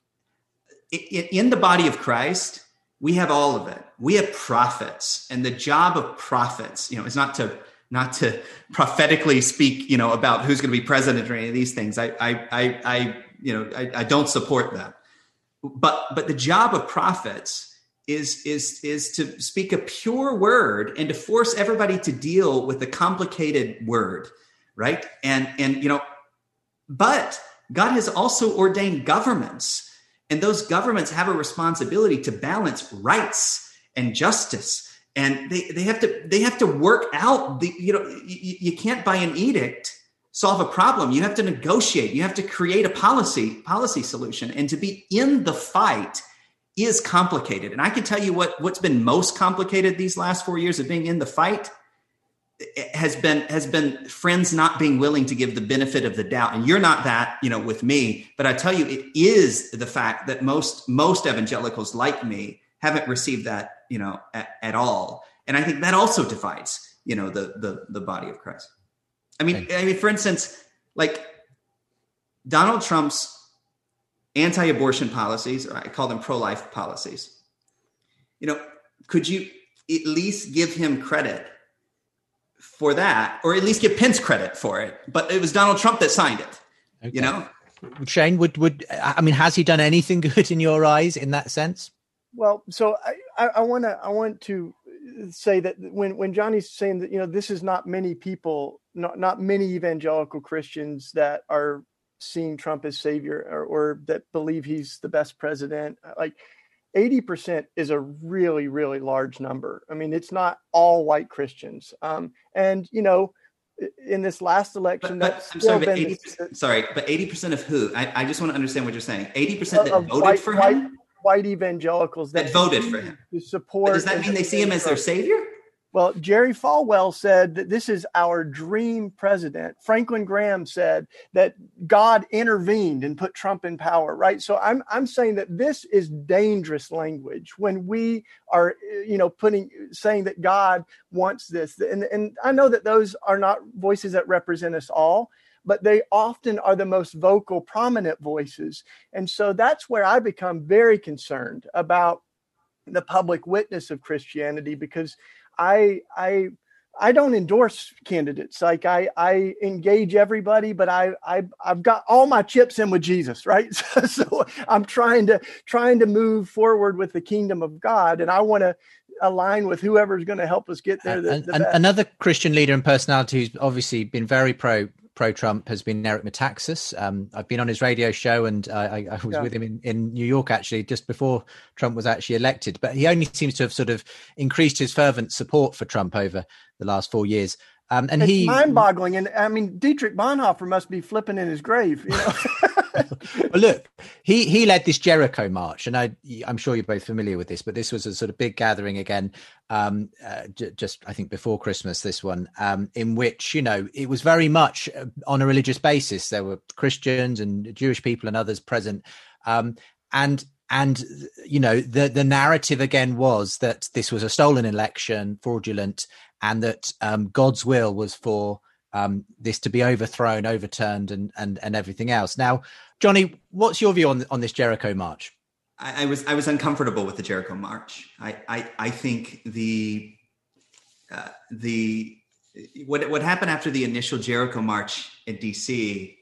in, in the body of Christ, we have all of it. We have prophets, and the job of prophets, you know, is not to not to prophetically speak, you know, about who's going to be president or any of these things. I, I, I, I you know, I, I don't support that. But, but the job of prophets is, is, is to speak a pure word and to force everybody to deal with the complicated word, right? And, and you know, but God has also ordained governments, and those governments have a responsibility to balance rights and justice. And they, they have to they have to work out the, you know, you, you can't by an edict solve a problem. You have to negotiate. You have to create a policy policy solution. And to be in the fight is complicated. And I can tell you what what's been most complicated these last four years of being in the fight has been has been friends not being willing to give the benefit of the doubt. And you're not that, you know, with me. But I tell you, it is the fact that most most evangelicals like me haven't received that, you know, at, at all. And I think that also divides, you know, the, the, the body of Christ. I mean, okay. I mean, for instance, like Donald Trump's anti-abortion policies, or I call them pro-life policies, you know, could you at least give him credit for that, or at least give Pence credit for it? But it was Donald Trump that signed it, okay. You know? Shane, would, would, I mean, has he done anything good in your eyes in that sense? Well, so I, I want to I want to say that when, when Johnny's saying that, you know, this is not many people, not not many evangelical Christians that are seeing Trump as savior or, or that believe he's the best president. Like eighty percent is a really, really large number. I mean, it's not all white Christians. Um, and, you know, in this last election, but, but, that's I'm sorry, but been eighty percent, sorry, but eighty percent of who? I, I just want to understand what you're saying. eighty percent that voted white, for white, him? White evangelicals that, that voted for him. To support. But does that mean they see him as their savior? Well, Jerry Falwell said that this is our dream president. Franklin Graham said that God intervened and put Trump in power, right? So I'm I'm saying that this is dangerous language when we are, you know, putting saying that God wants this. And, and I know that those are not voices that represent us all, but they often are the most vocal, prominent voices. And so that's where I become very concerned about the public witness of Christianity, because I I I don't endorse candidates. Like I I engage everybody, but I I I've got all my chips in with Jesus, right? So, so I'm trying to trying to move forward with the kingdom of God, and I want to align with whoever's going to help us get there. The, the and, another Christian leader and personality who's obviously been very pro pro Trump has been Eric Metaxas. Um, I've been on his radio show, and uh, I, I was yeah. with him in, in New York actually just before Trump was actually elected. But he only seems to have sort of increased his fervent support for Trump over the last four years. Um, and it's he mind-boggling. And I mean, Dietrich Bonhoeffer must be flipping in his grave. You know? Well, look, he he led this Jericho march, and I I'm sure you're both familiar with this, but this was a sort of big gathering again, um, uh, j- just I think before Christmas. This one, um, in which you know it was very much on a religious basis. There were Christians and Jewish people and others present, um, and. And, you know, the, the narrative again was that this was a stolen election, fraudulent, and that um, God's will was for um, this to be overthrown, overturned, and and and everything else. Now, Johnny, what's your view on on this Jericho march? I, I was I was uncomfortable with the Jericho march. I I, I think the uh, the what what happened after the initial Jericho march in D C,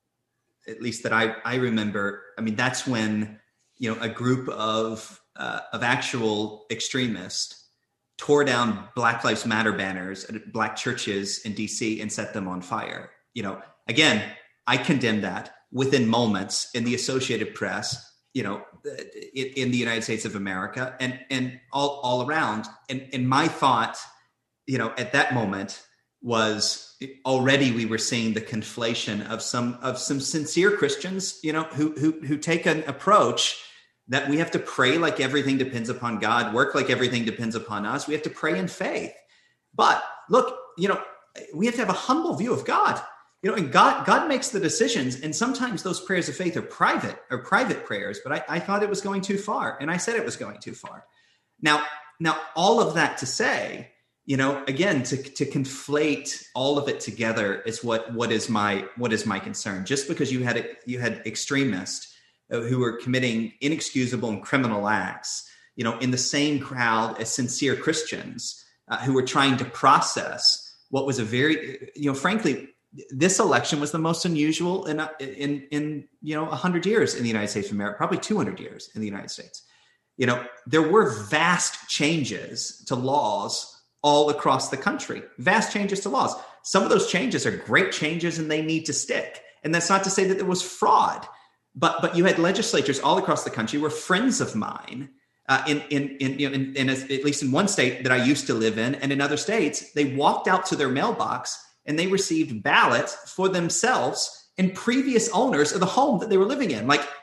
at least that I I remember. I mean, that's when, you know, a group of uh, of actual extremists tore down Black Lives Matter banners at Black churches in D C and set them on fire. You know, again, I condemn that within moments in the Associated Press, you know, in, in the United States of America and and all all around. And and my thought, you know, at that moment was already we were seeing the conflation of some of some sincere Christians, you know, who who who take an approach that we have to pray like everything depends upon God, work like everything depends upon us. We have to pray in faith. But look, you know, we have to have a humble view of God. You know, and God God makes the decisions, and sometimes those prayers of faith are private or private prayers. But I, I thought it was going too far, and I said it was going too far. Now, now, all of that to say, you know, again, to to conflate all of it together is what what is my what is my concern. Just because you had you had extremists who were committing inexcusable and criminal acts, you know, in the same crowd as sincere Christians uh, who were trying to process what was a very, you know, frankly, this election was the most unusual in in in you know a hundred years in the United States of America, probably two hundred years in the United States. You know, there were vast changes to laws all across the country, vast changes to laws. Some of those changes are great changes and they need to stick. And that's not to say that there was fraud, but but you had legislatures all across the country were friends of mine uh, in, in, in, you know, in, in a, at least in one state that I used to live in and in other states, they walked out to their mailbox and they received ballots for themselves and previous owners of the home that they were living in. Like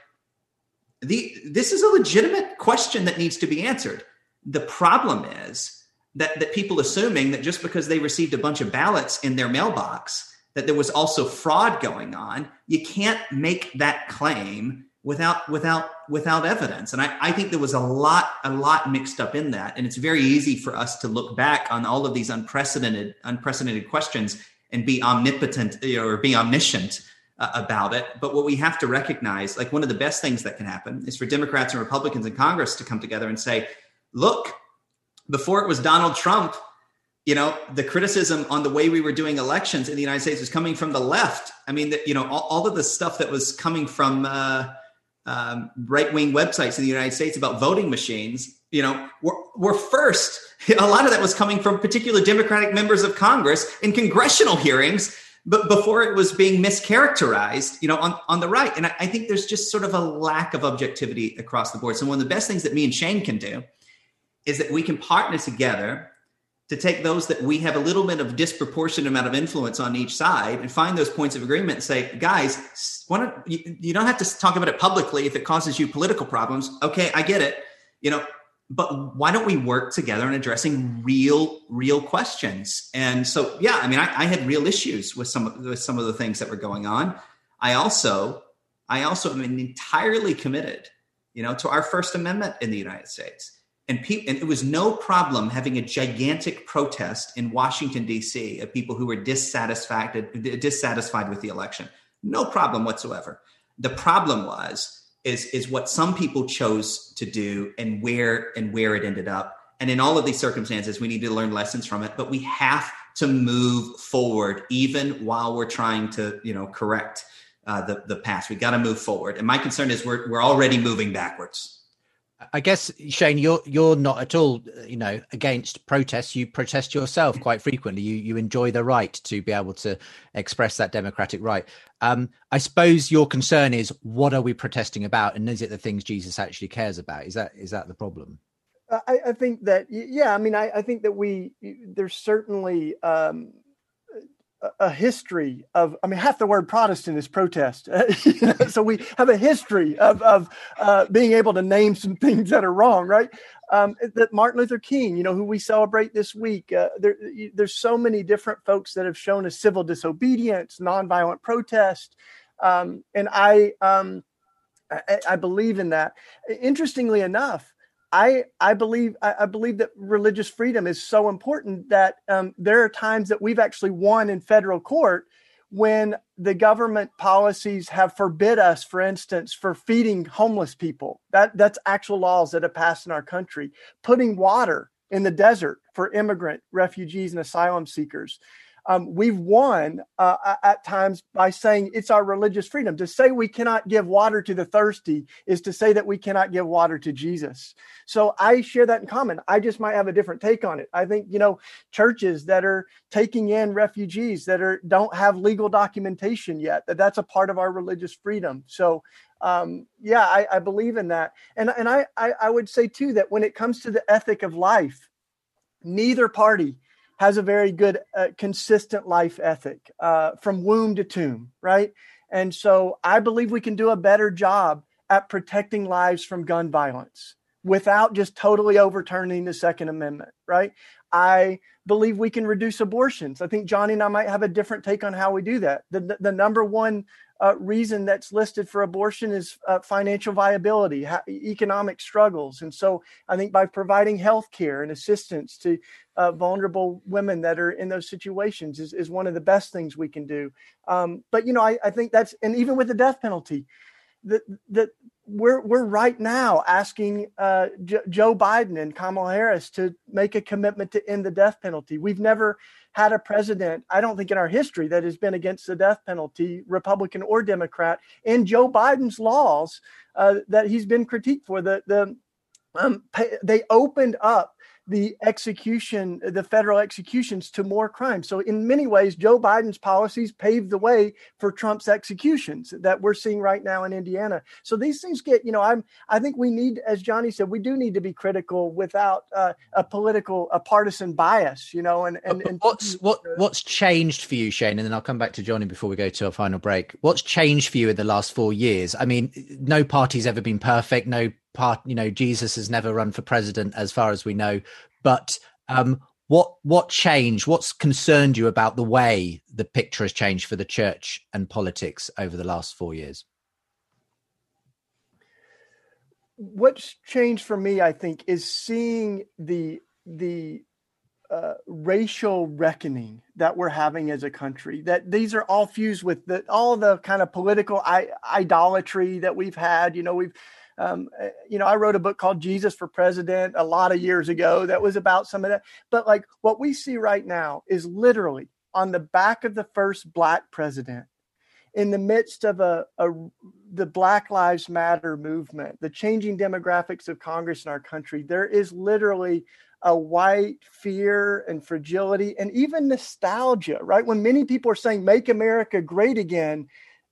the, this is a legitimate question that needs to be answered. The problem is that, that people assuming that just because they received a bunch of ballots in their mailbox, that there was also fraud going on. You can't make that claim without, without, without evidence. And I, I think there was a lot, a lot mixed up in that. And it's very easy for us to look back on all of these unprecedented, unprecedented questions and be omnipotent or be omniscient uh, about it. But what we have to recognize, like one of the best things that can happen is for Democrats and Republicans in Congress to come together and say, look, before it was Donald Trump, you know, the criticism on the way we were doing elections in the United States was coming from the left. I mean, the, you know, all, all of the stuff that was coming from uh, um, right-wing websites in the United States about voting machines, you know, were, were first. A lot of that was coming from particular Democratic members of Congress in congressional hearings but before it was being mischaracterized, you know, on, on the right. And I, I think there's just sort of a lack of objectivity across the board. So one of the best things that me and Shane can do is that we can partner together to take those that we have a little bit of disproportionate amount of influence on each side and find those points of agreement and say, guys, why don't, you, you don't have to talk about it publicly if it causes you political problems. Okay, I get it. You know, but why don't we work together on addressing real, real questions? And so, yeah, I mean, I, I had real issues with some of with some of the things that were going on. I also, I also am entirely committed, you know, to our First Amendment in the United States. And, pe- and it was no problem having a gigantic protest in Washington, D C of people who were dissatisfied, dissatisfied with the election. No problem whatsoever. The problem was, is, is what some people chose to do and where and where it ended up. And in all of these circumstances, we need to learn lessons from it, but we have to move forward, even while we're trying to, you know, correct uh, the, the past. We got to move forward. And my concern is we're, we're already moving backwards. I guess, Shane, you're you're not at all, you know, against protests. You protest yourself quite frequently. You you enjoy the right to be able to express that democratic right. Um, I suppose your concern is, what are we protesting about, and is it the things Jesus actually cares about? Is that is that the problem? I, I think that, yeah. I mean, I, I think that we there's certainly um, a history of, I mean, half the word Protestant is protest. You know, so we have a history of, of uh, being able to name some things that are wrong, right? Um, that Martin Luther King, you know, who we celebrate this week, uh, there, there's so many different folks that have shown us civil disobedience, nonviolent protest. Um, and I, um, I, I believe in that. Interestingly enough, I, I believe I, I believe that religious freedom is so important that um, there are times that we've actually won in federal court when the government policies have forbid us, for instance, for feeding homeless people. That that's actual laws that have passed in our country, putting water in the desert for immigrant, refugees, and asylum seekers. Um, we've won uh, at times by saying it's our religious freedom. To say we cannot give water to the thirsty is to say that we cannot give water to Jesus. So I share that in common. I just might have a different take on it. I think, you know, churches that are taking in refugees that are don't have legal documentation yet, that that's a part of our religious freedom. So um, yeah, I, I believe in that. And, and I, I, I would say too, that when it comes to the ethic of life, neither party has a very good, uh, consistent life ethic uh, from womb to tomb, right? And so I believe we can do a better job at protecting lives from gun violence without just totally overturning the Second Amendment, right? I believe we can reduce abortions. I think Johnny and I might have a different take on how we do that. The, the, the number one uh, reason that's listed for abortion is uh, financial viability, ha- economic struggles. And so I think by providing health care and assistance to uh, vulnerable women that are in those situations is, is one of the best things we can do. Um, but, you know, I, I think that's, and even with the death penalty, that that we're we're right now asking uh, J- Joe Biden and Kamala Harris to make a commitment to end the death penalty. We've never had a president, I don't think in our history, that has been against the death penalty, Republican or Democrat. And Joe Biden's laws uh, that he's been critiqued for, the the um, pay, they opened up the execution, the federal executions to more crime. So in many ways, Joe Biden's policies paved the way for Trump's executions that we're seeing right now in Indiana. So these things get, you know, I'm, I think we need, as Johnny said, we do need to be critical without uh, a political, a partisan bias, you know, and, and, and what's, what, what's changed for you, Shane? And then I'll come back to Johnny before we go to our final break. What's changed for you in the last four years? I mean, no party's ever been perfect. No part, you know, Jesus has never run for president as far as we know, but um, what, what changed? What's concerned you about the way the picture has changed for the church and politics over the last four years? What's changed for me, I think, is seeing the, the, Uh, racial reckoning that we're having as a country, that these are all fused with the, all the kind of political I- idolatry that we've had. You know, we've, um, you know, I wrote a book called Jesus for President a lot of years ago that was about some of that. But like what we see right now is literally on the back of the first Black president, in the midst of a, a the Black Lives Matter movement, the changing demographics of Congress in our country, there is literally a white fear and fragility and even nostalgia, right? When many people are saying, make America great again,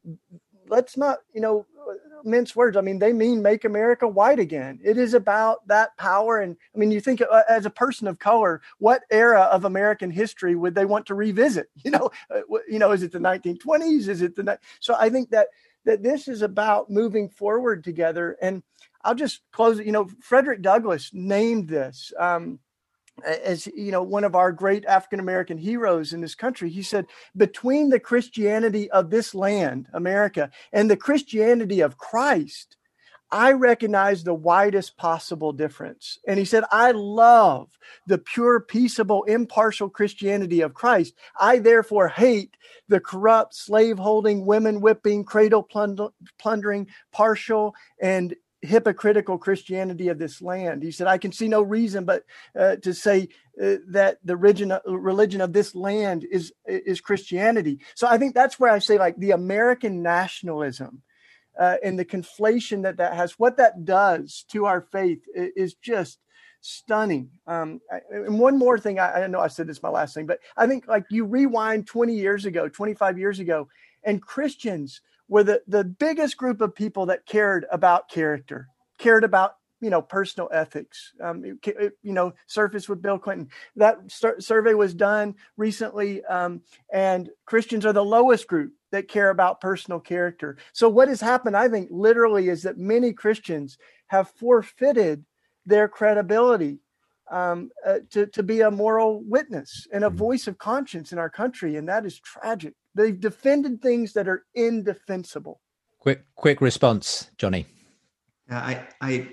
let's not, you know, mince words. I mean, they mean make America white again. It is about that power. And I mean, you think uh, as a person of color, what era of American history would they want to revisit? You know, uh, you know, is it the nineteen twenties? Is it the, ni- so I think that, that this is about moving forward together. And I'll just close it. You know, Frederick Douglass named this, um, as, you know, one of our great African-American heroes in this country. He said, between the Christianity of this land, America, and the Christianity of Christ, I recognize the widest possible difference. And he said, I love the pure, peaceable, impartial Christianity of Christ. I therefore hate the corrupt, slave-holding, women-whipping, cradle-plundering, partial, and hypocritical Christianity of this land. He said, I can see no reason but uh, to say uh, that the religion, religion of this land is, is Christianity. So I think that's where I say, like, the American nationalism uh, and the conflation that that has, what that does to our faith is just stunning. Um, and one more thing, I, I know I said this is my last thing, but I think, like, you rewind twenty years ago, twenty-five years ago, and Christians were the, the biggest group of people that cared about character, cared about, you know, personal ethics, um, it, you know, surfaced with Bill Clinton. That sur- survey was done recently, um, and Christians are the lowest group that care about personal character. So what has happened, I think, literally, is that many Christians have forfeited their credibility um, uh, to, to be a moral witness and a voice of conscience in our country. And that is tragic. They've defended things that are indefensible. Quick, quick response, Johnny. Uh, I, I,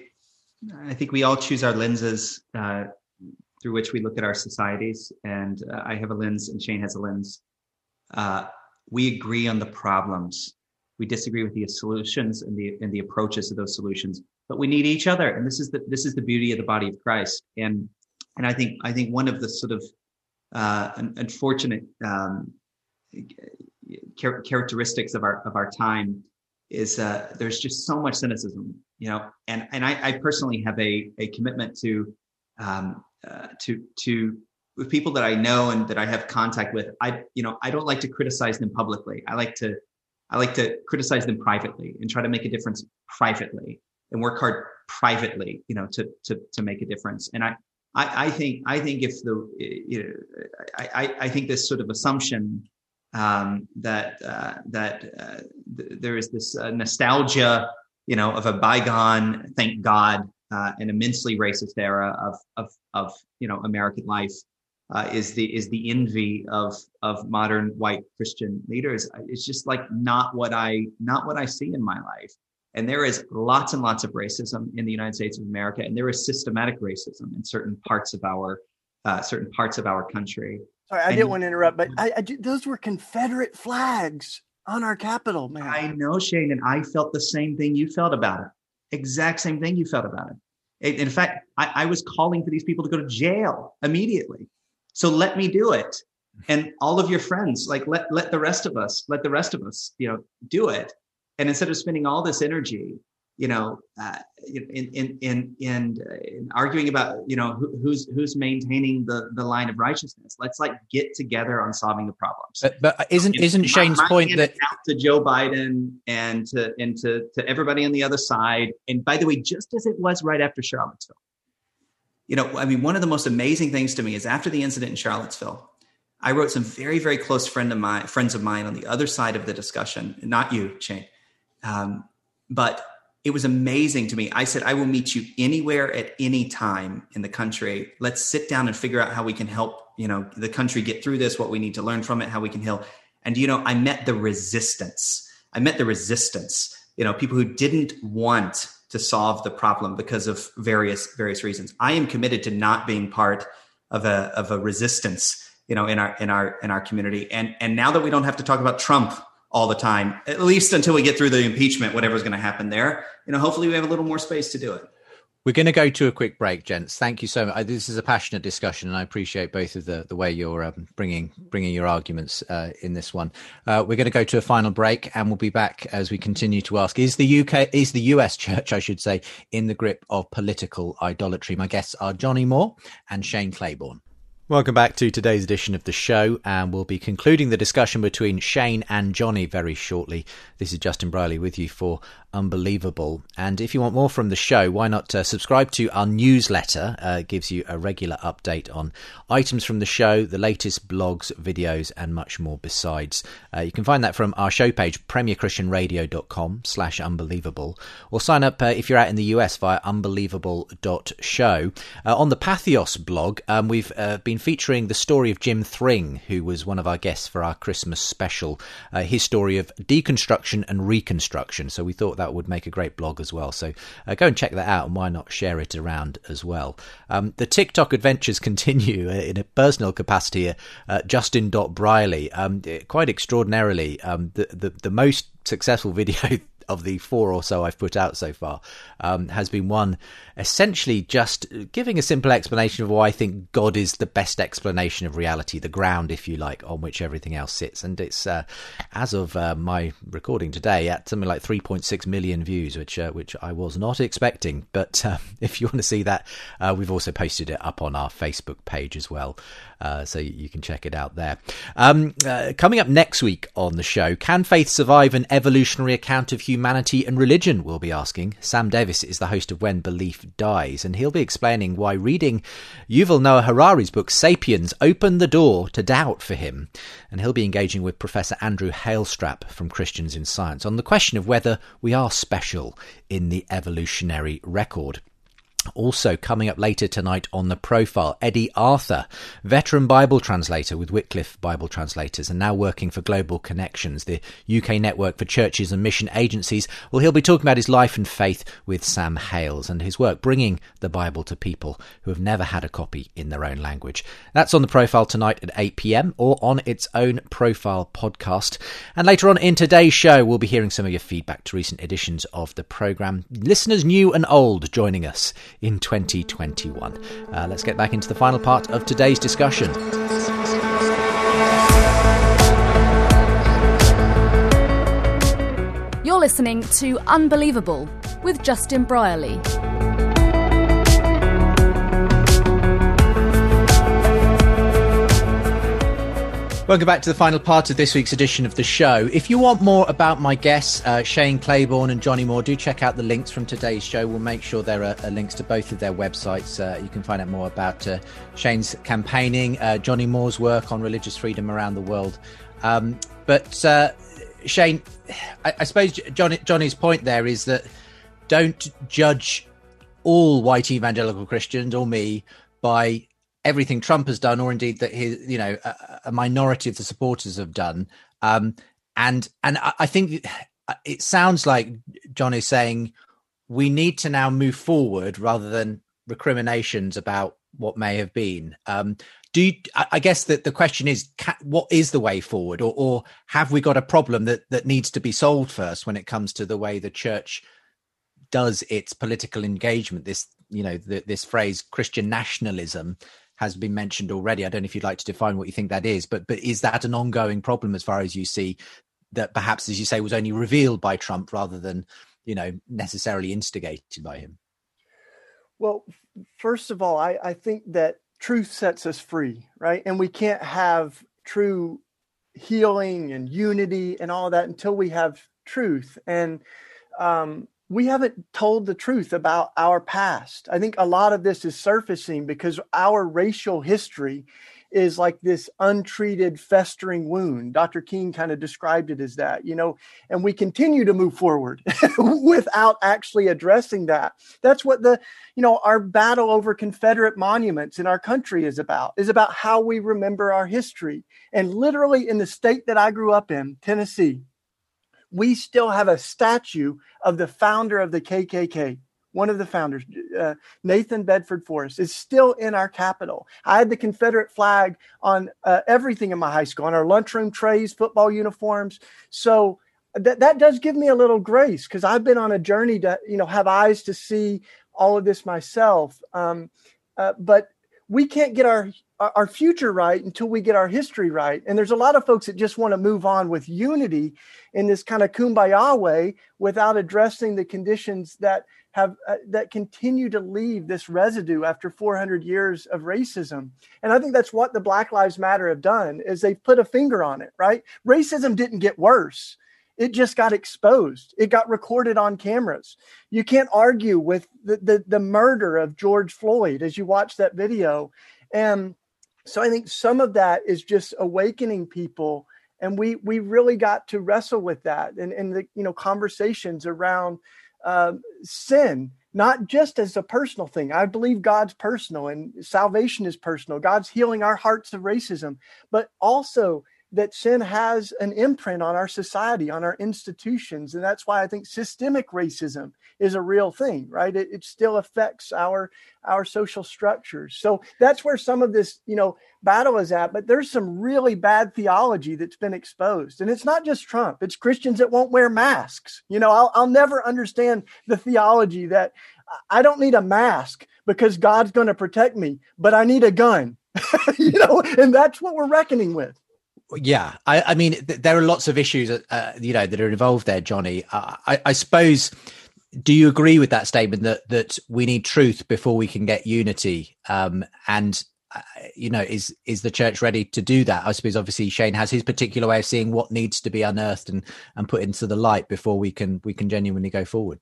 I think we all choose our lenses uh, through which we look at our societies. And uh, I have a lens, and Shane has a lens. Uh, we agree on the problems. We disagree with the solutions and the and the approaches to those solutions. But we need each other, and this is the this is the beauty of the body of Christ. And and I think I think one of the sort of uh, unfortunate um, char- characteristics of our of our time is uh, there's just so much cynicism, you know. And and I, I personally have a a commitment to um, uh, to to with people that I know and that I have contact with. I you know I don't like to criticize them publicly. I like to I like to criticize them privately and try to make a difference privately and work hard privately, you know, to to to make a difference. And I I, I think I think if the you know I I think this sort of assumption um, that uh, that uh, th- there is this uh, nostalgia, you know, of a bygone, thank God, uh, an immensely racist era of of of you know American life uh, is the is the envy of of modern white Christian leaders. It's just like not what I not what I see in my life. And there is lots and lots of racism in the United States of America, and there is systematic racism in certain parts of our uh, certain parts of our country. Sorry, I and, didn't want to interrupt, but I, I, those were Confederate flags on our Capitol, man. I know, Shane, and I felt the same thing you felt about it. Exact same thing you felt about it. In fact, I, I was calling for these people to go to jail immediately. So let me do it, and all of your friends, like let let the rest of us, let the rest of us, you know, do it. And instead of spending all this energy, you know, uh, in in in in, uh, in arguing about, you know, who, who's who's maintaining the, the line of righteousness, let's like get together on solving the problems. But, but isn't isn't my, Shane's my point that out to Joe Biden and to and to to everybody on the other side? And by the way, just as it was right after Charlottesville, you know, I mean, one of the most amazing things to me is after the incident in Charlottesville, I wrote some very very close friend of mine, friends of mine on the other side of the discussion, not you, Shane. Um, but it was amazing to me. I said, I will meet you anywhere at any time in the country. Let's sit down and figure out how we can help, you know, the country get through this, what we need to learn from it, how we can heal. And, you know, I met the resistance. I met the resistance, you know, people who didn't want to solve the problem because of various, various reasons. I am committed to not being part of a, of a resistance, you know, in our, in our, in our community. And, and now that we don't have to talk about Trump all the time, at least until we get through the impeachment, whatever's going to happen there, you know, hopefully we have a little more space to do it. We're going to go to a quick break, gents. Thank you so much. This is a passionate discussion, and I appreciate both of the, the way you're um, bringing bringing your arguments uh, in this one. Uh, we're going to go to a final break, and we'll be back as we continue to ask: Is the U K, is the U S church, I should say, in the grip of political idolatry? My guests are Johnny Moore and Shane Claiborne. Welcome back to today's edition of the show, and we'll be concluding the discussion between Shane and Johnny very shortly. This is Justin Brierley with you for Unbelievable. And if you want more from the show, why not uh, subscribe to our newsletter? Uh, it gives you a regular update on items from the show, the latest blogs, videos, and much more besides. Uh, you can find that from our show page, premierchristianradio.com slash unbelievable, or sign up uh, if you're out in the U S via unbelievable dot show. Uh, on the Patheos blog, um, we've uh, been featuring the story of Jim Thring, who was one of our guests for our Christmas special, uh, his story of deconstruction and reconstruction. So we thought that would make a great blog as well. So uh, go and check that out, and why not share it around as well. Um, the TikTok adventures continue in a personal capacity. Uh, Justin dot Brierley, um, quite extraordinarily, um, the, the, the most successful video of the four or so I've put out so far um, has been one essentially just giving a simple explanation of why I think God is the best explanation of reality, the ground, if you like, on which everything else sits. And it's, uh, as of uh, my recording today, at something like three point six million views, which uh, which I was not expecting. But uh, if you want to see that, uh, we've also posted it up on our Facebook page as well. Uh, so you can check it out there. Um, uh, coming up next week on the show, can faith survive an evolutionary account of humanity and religion? We'll be asking. Sam Davis is the host of When Belief Dies, and he'll be explaining why reading Yuval Noah Harari's book Sapiens opened the door to doubt for him. And he'll be engaging with Professor Andrew Hailstrap from Christians in Science on the question of whether we are special in the evolutionary record. Also coming up later tonight on The Profile, Eddie Arthur, veteran Bible translator with Wycliffe Bible Translators and now working for Global Connections, the U K network for churches and mission agencies. Well, he'll be talking about his life and faith with Sam Hales and his work bringing the Bible to people who have never had a copy in their own language. That's on The Profile tonight at eight p.m. or on its own Profile podcast. And later on in today's show, we'll be hearing some of your feedback to recent editions of the programme. Listeners new and old joining us in twenty twenty-one. Uh, let's get back into the final part of today's discussion. You're listening to Unbelievable with Justin Brierley. Welcome back to the final part of this week's edition of the show. If you want more about my guests, uh, Shane Claiborne and Johnny Moore, do check out the links from today's show. We'll make sure there are uh, links to both of their websites. Uh, you can find out more about uh, Shane's campaigning, uh, Johnny Moore's work on religious freedom around the world. Um, but uh, Shane, I, I suppose Johnny, Johnny's point there is that don't judge all white evangelical Christians or me by everything Trump has done, or indeed that his, you know, a, a minority of the supporters have done. Um, and and I think it sounds like John is saying we need to now move forward rather than recriminations about what may have been. Um, do you, I guess that the question is, can, what is the way forward, or, or have we got a problem that that needs to be solved first when it comes to the way the church does its political engagement? This, you know, the, this phrase Christian nationalism has been mentioned already. I don't know if you'd like to define what you think that is, but but is that an ongoing problem as far as you see, that perhaps, as you say, was only revealed by Trump rather than, you know, necessarily instigated by him? Well, first of all, I, I think that truth sets us free, right? And we can't have true healing and unity and all that until we have truth. And um we haven't told the truth about our past. I think a lot of this is surfacing because our racial history is like this untreated, festering wound. Doctor King kind of described it as that, you know, and we continue to move forward without actually addressing that. That's what the, you know, our battle over Confederate monuments in our country is about, is about how we remember our history. And literally in the state that I grew up in, Tennessee, we still have a statue of the founder of the K K K. One of the founders, uh, Nathan Bedford Forrest, is still in our Capitol. I had the Confederate flag on uh, everything in my high school, on our lunchroom trays, football uniforms. So that, that does give me a little grace, because I've been on a journey to, you know, have eyes to see all of this myself. Um, uh, but we can't get our, our future right until we get our history right. And there's a lot of folks that just want to move on with unity in this kind of kumbaya way without addressing the conditions that have uh, that continue to leave this residue after four hundred years of racism. And I think that's what the Black Lives Matter have done, is they've put a finger on it, right? Racism didn't get worse. It just got exposed. It got recorded on cameras. You can't argue with the, the, the murder of George Floyd as you watch that video. And so I think some of that is just awakening people. And we we really got to wrestle with that and, and the, you know, conversations around uh, sin, not just as a personal thing. I believe God's personal and salvation is personal. God's healing our hearts of racism, but also that sin has an imprint on our society, on our institutions. And that's why I think systemic racism is a real thing, right? It, it still affects our, our social structures. So that's where some of this, you know, battle is at, but there's some really bad theology that's been exposed. And it's not just Trump, it's Christians that won't wear masks. You know, I'll, I'll never understand the theology that I don't need a mask because God's going to protect me, but I need a gun, you know, and that's what we're reckoning with. Yeah, I, I mean, th- there are lots of issues, uh, you know, that are involved there, Johnny. Uh, I, I suppose, do you agree with that statement that that we need truth before we can get unity? Um, and uh, you know, is is the church ready to do that? I suppose, obviously, Shane has his particular way of seeing what needs to be unearthed and and put into the light before we can we can genuinely go forward.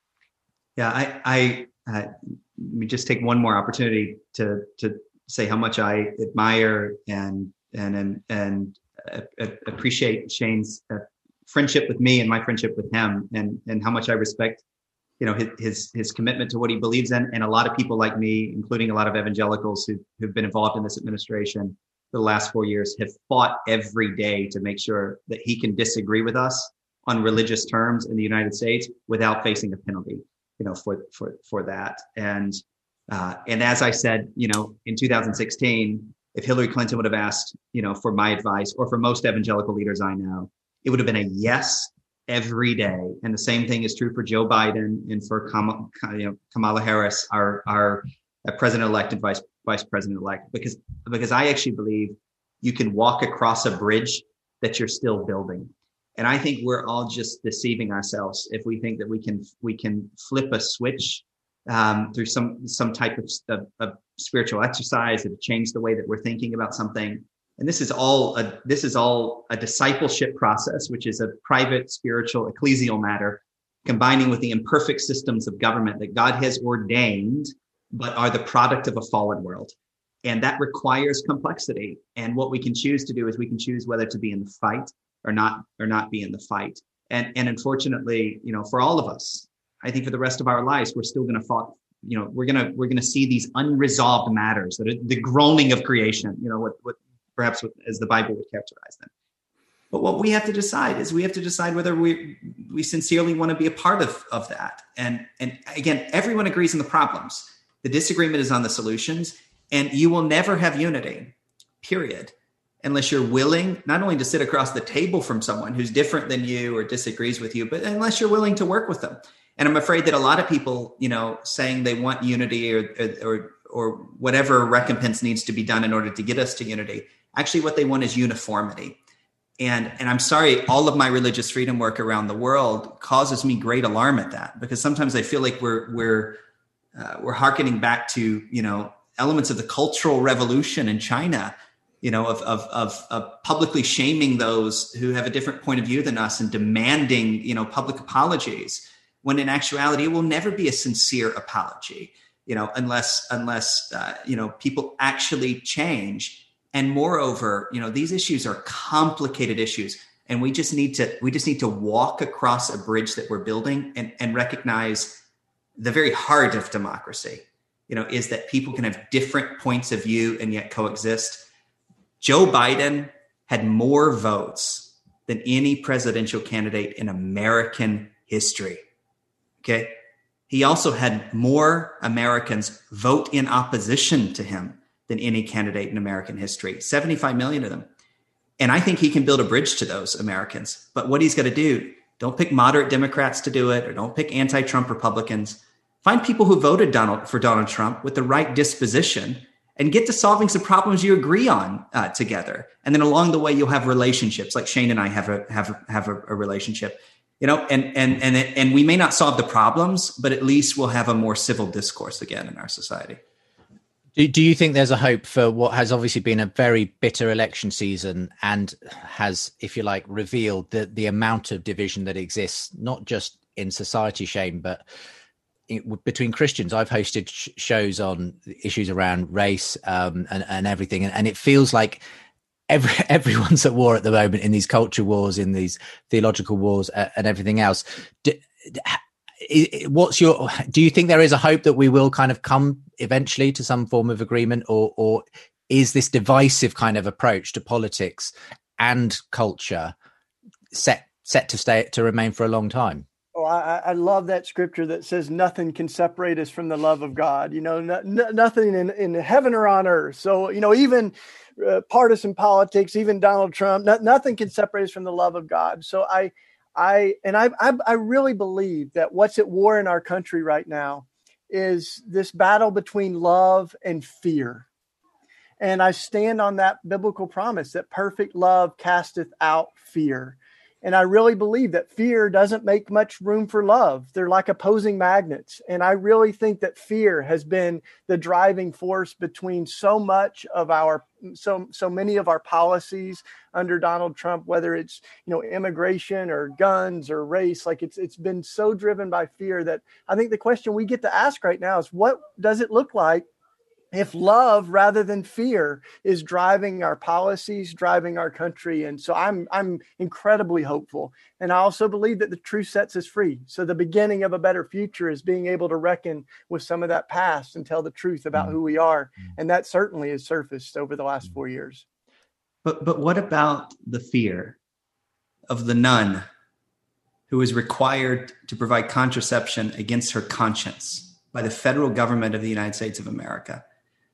Yeah, I, I uh, let me just take one more opportunity to to say how much I admire and. and and and uh, appreciate Shane's uh, friendship with me and my friendship with him, and and how much I respect, you know, his his, his commitment to what he believes in. And a lot of people like me, including a lot of evangelicals who who've been involved in this administration for the last four years, have fought every day to make sure that he can disagree with us on religious terms in the United States without facing a penalty, you know, for for for that. And uh, and as I said, you know, in two thousand sixteen. If Hillary Clinton would have asked, you know, for my advice, or for most evangelical leaders I know, it would have been a yes every day. And the same thing is true for Joe Biden and for Kamala, you know, Kamala Harris, our our president-elect and vice vice president-elect, because because I actually believe you can walk across a bridge that you're still building. And I think we're all just deceiving ourselves if we think that we can we can flip a switch um, through some some type of, of, of spiritual exercise to change the way that we're thinking about something. And this is all a, this is all a discipleship process, which is a private, spiritual, ecclesial matter, combining with the imperfect systems of government that God has ordained, but are the product of a fallen world. And that requires complexity. And what we can choose to do is we can choose whether to be in the fight or not, or not be in the fight. And, and unfortunately, you know, for all of us, I think for the rest of our lives, we're still going to fight. You know, we're gonna we're gonna see these unresolved matters, that are the groaning of creation. You know, what what perhaps what, as the Bible would characterize them. But what we have to decide is we have to decide whether we we sincerely want to be a part of of that. And and again, everyone agrees on the problems. The disagreement is on the solutions, and you will never have unity, period, unless you're willing not only to sit across the table from someone who's different than you or disagrees with you, but unless you're willing to work with them. And I'm afraid that a lot of people, you know, saying they want unity or, or, or whatever recompense needs to be done in order to get us to unity, actually what they want is uniformity. And, and I'm sorry, all of my religious freedom work around the world causes me great alarm at that, because sometimes I feel like we're, we're, uh, we're hearkening back to, you know, elements of the Cultural Revolution in China, you know, of, of, of, of publicly shaming those who have a different point of view than us and demanding, you know, public apologies. When in actuality, it will never be a sincere apology, you know, unless unless uh, you know, people actually change. And moreover, you know, these issues are complicated issues, and we just need to we just need to walk across a bridge that we're building and, and recognize the very heart of democracy. You know, is that people can have different points of view and yet coexist. Joe Biden had more votes than any presidential candidate in American history. Okay. He also had more Americans vote in opposition to him than any candidate in American history, seventy-five million of them. And I think he can build a bridge to those Americans. But what he's got to do Don't pick moderate Democrats to do it, or don't pick anti-Trump Republicans. Find people who voted Donald for Donald Trump with the right disposition and get to solving some problems you agree on uh, together. And then along the way, you'll have relationships like Shane and I have a have a, have a, a relationship, you know, and and and and we may not solve the problems, but at least we'll have a more civil discourse again in our society. Do, do you think there's a hope for what has obviously been a very bitter election season and has, if you like, revealed the, the amount of division that exists, not just in society, Shane, but it, between Christians? I've hosted sh- shows on issues around race um, and, and everything. And, and it feels like every, everyone's at war at the moment in these culture wars, in these theological wars uh, and everything else. Do, What's your, do you think there is a hope that we will kind of come eventually to some form of agreement, or, or is this divisive kind of approach to politics and culture set, set to stay, to remain for a long time? Oh, I, I love that scripture that says nothing can separate us from the love of God. You know, no, no, nothing in, in heaven or on earth. So, you know, even uh, partisan politics, even Donald Trump, no, nothing can separate us from the love of God. So I, I and I, I I really believe that what's at war in our country right now is this battle between love and fear. And I stand on that biblical promise that perfect love casteth out fear. And I really believe that fear doesn't make much room for love. They're like opposing magnets. And I really think that fear has been the driving force between so much of our, so, so many of our policies under Donald Trump, whether it's, you know, immigration or guns or race. Like it's, it's been so driven by fear that I think the question we get to ask right now is, what does it look like if love rather than fear is driving our policies, driving our country? And so I'm I'm incredibly hopeful. And I also believe that the truth sets us free. So the beginning of a better future is being able to reckon with some of that past and tell the truth about who we are. And that certainly has surfaced over the last four years. But but what about the fear of the nun who is required to provide contraception against her conscience by the federal government of the United States of America?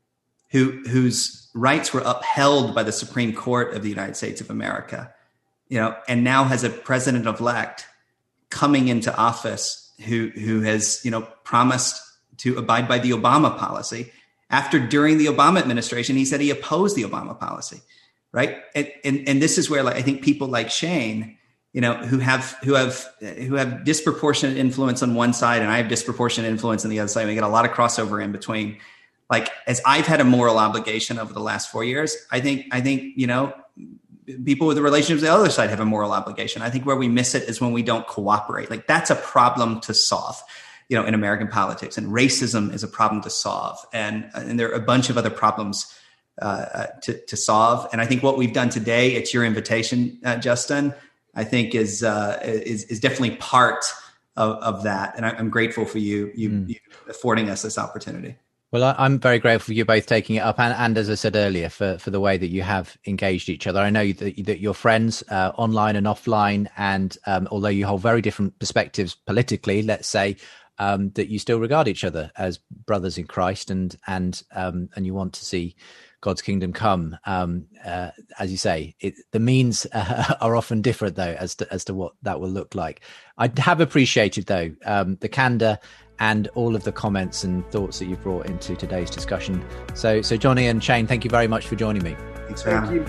Who, whose rights were upheld by the Supreme Court of the United States of America, you know, and now has a president-elect coming into office who, who has, you know, promised to abide by the Obama policy. After, during the Obama administration, he said he opposed the Obama policy, right? And and, and this is where, like, I think people like Shane, you know, who have who have who have disproportionate influence on one side, and I have disproportionate influence on the other side. We get a lot of crossover in between. Like, as I've had a moral obligation over the last four years, I think, I think, you know, people with the relationships on the other side have a moral obligation. I think where we miss it is when we don't cooperate. Like, that's a problem to solve, you know, in American politics. And racism is a problem to solve. And, and there are a bunch of other problems uh, to, to solve. And I think what we've done today, it's your invitation, uh, Justin, I think is, uh, is, is definitely part of, of that. And I, I'm grateful for you, you, mm. you affording us this opportunity. Well, I'm very grateful for you both taking it up, and, and as I said earlier, for, for the way that you have engaged each other. I know that, that you're friends uh, online and offline, and um, although you hold very different perspectives politically, let's say, um, that you still regard each other as brothers in Christ, and and um, and you want to see God's kingdom come. Um, uh, as you say, it, the means uh, are often different, though, as to as to what that will look like. I have appreciated, though, um, the candor and all of the comments and thoughts that you've brought into today's discussion. So, so Johnny and Shane, thank you very much for joining me. Thanks for having me.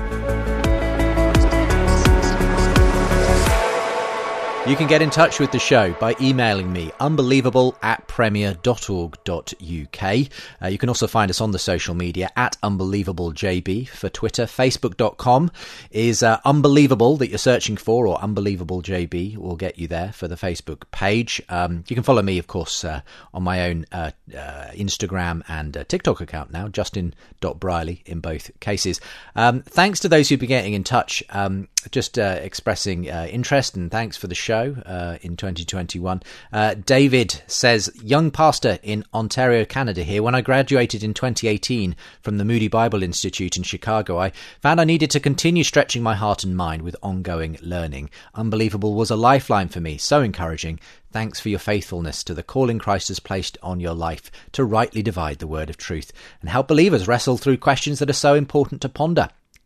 You can get in touch with the show by emailing me, unbelievable at premier dot org dot uk. Uh, you can also find us on the social media at unbelievablejb for Twitter. Facebook dot com is uh, unbelievable that you're searching for, or unbelievablejb will get you there for the Facebook page. Um, you can follow me, of course, uh, on my own uh, uh, Instagram and uh, TikTok account now, justin dot briley in both cases. Um, thanks to those who've been getting in touch, um, just uh, expressing uh, interest, and thanks for the show uh, in twenty twenty-one. Uh, David says, young pastor in Ontario, Canada here. When I graduated in twenty eighteen from the Moody Bible Institute in Chicago, I found I needed to continue stretching my heart and mind with ongoing learning. Unbelievable was a lifeline for me, so encouraging. Thanks for your faithfulness to the calling Christ has placed on your life to rightly divide the word of truth and help believers wrestle through questions that are so important to ponder.